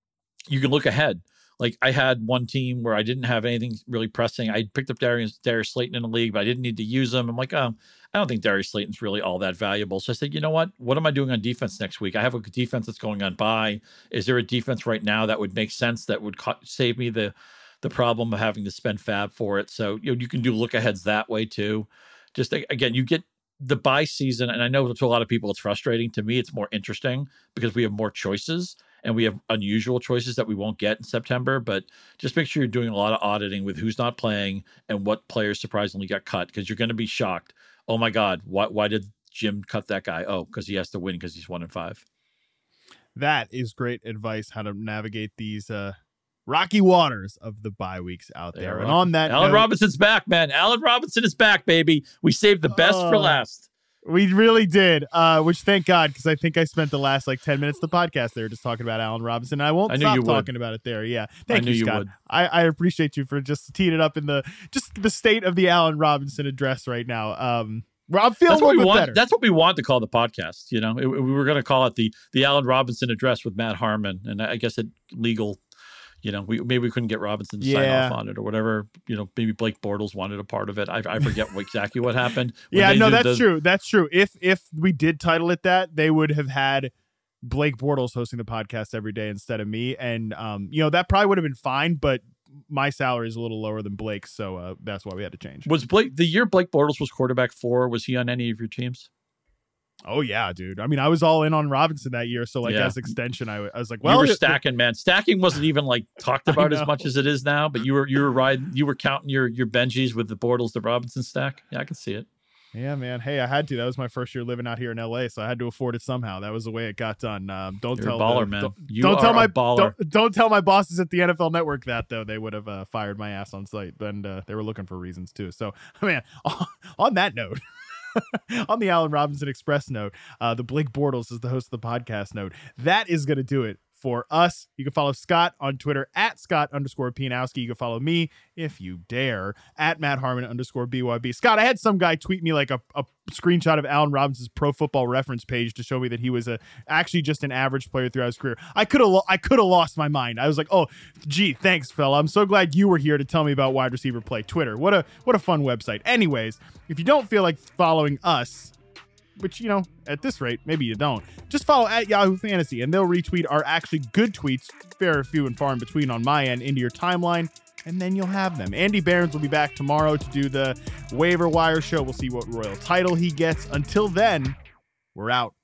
S9: you can look ahead. I had one team where I didn't have anything really pressing. I picked up Darius Slayton in the league, but I didn't need to use him. I'm I don't think Darius Slayton's really all that valuable. So I said, you know what? What am I doing on defense next week? I have a defense that's going on bye. Is there a defense right now that would make sense, that would save me the problem of having to spend fab for it? So you can do look aheads that way too. Just again, you get the bye season, and I know to a lot of people it's frustrating. To me, it's more interesting because we have more choices. And we have unusual choices that we won't get in September, but just make sure you're doing a lot of auditing with who's not playing and what players surprisingly got cut, because you're going to be shocked. Oh my God, why did Jim cut that guy? Oh, because he has to win because he's 1-5.
S7: That is great advice how to navigate these rocky waters of the bye weeks out there. And on that
S9: Allen
S7: note,
S9: Robinson's back, man. Allen Robinson is back, baby. We saved the best for last.
S7: We really did, which thank God, because I think I spent the last 10 minutes of the podcast there just talking about Allen Robinson. I won't stop talking about it there. Yeah. Thank you, Scott. I appreciate you for just teeing it up in the state of the Allen Robinson address right now. I'm feeling a little bit better.
S9: That's what we want to call the podcast. We were going to call it the Allen Robinson address with Matt Harmon. And I guess legal, maybe we couldn't get Robinson to sign off on it or whatever. Maybe Blake Bortles wanted a part of it. I forget exactly what happened.
S7: That's true. That's true. If we did title it that, they would have had Blake Bortles hosting the podcast every day instead of me. And, that probably would have been fine, but my salary is a little lower than Blake's. So that's why we had to change.
S9: Was the year Blake Bortles was quarterback for, was he on any of your teams?
S7: Oh yeah, dude. I mean, I was all in on Robinson that year. So as extension, I was like, well,
S9: you were stacking, man. Stacking wasn't even talked about as much as it is now, but you were counting your Benjis with the Bortles, the Robinson stack. Yeah, I can see it.
S7: Yeah, man. Hey, I had to. That was my first year living out here in LA, so I had to afford it somehow. That was the way it got done. Don't
S9: You're
S7: tell
S9: a baller, man.
S7: Don't tell my bosses at the NFL Network that though. They would have fired my ass on site. Then they were looking for reasons too. So, man, on that note. On the Allen Robinson Express note, the Blake Bortles is the host of the podcast note. That is going to do it for us. You can follow Scott on Twitter at Scott_Pianowski. You can follow me, if you dare, at Matt Harmon_BYB. Scott, I had some guy tweet me a screenshot of Allen Robinson's Pro Football Reference page to show me that he was actually just an average player throughout his career. I could have lost my mind. I was like, oh, gee, thanks, fella. I'm so glad you were here to tell me about wide receiver play. Twitter, what a fun website. Anyways, if you don't feel like following us, which, at this rate, maybe you don't, just follow at Yahoo Fantasy, and they'll retweet our actually good tweets, very few and far in between on my end, into your timeline, and then you'll have them. Andy Behrens will be back tomorrow to do the waiver wire show. We'll see what royal title he gets. Until then, we're out.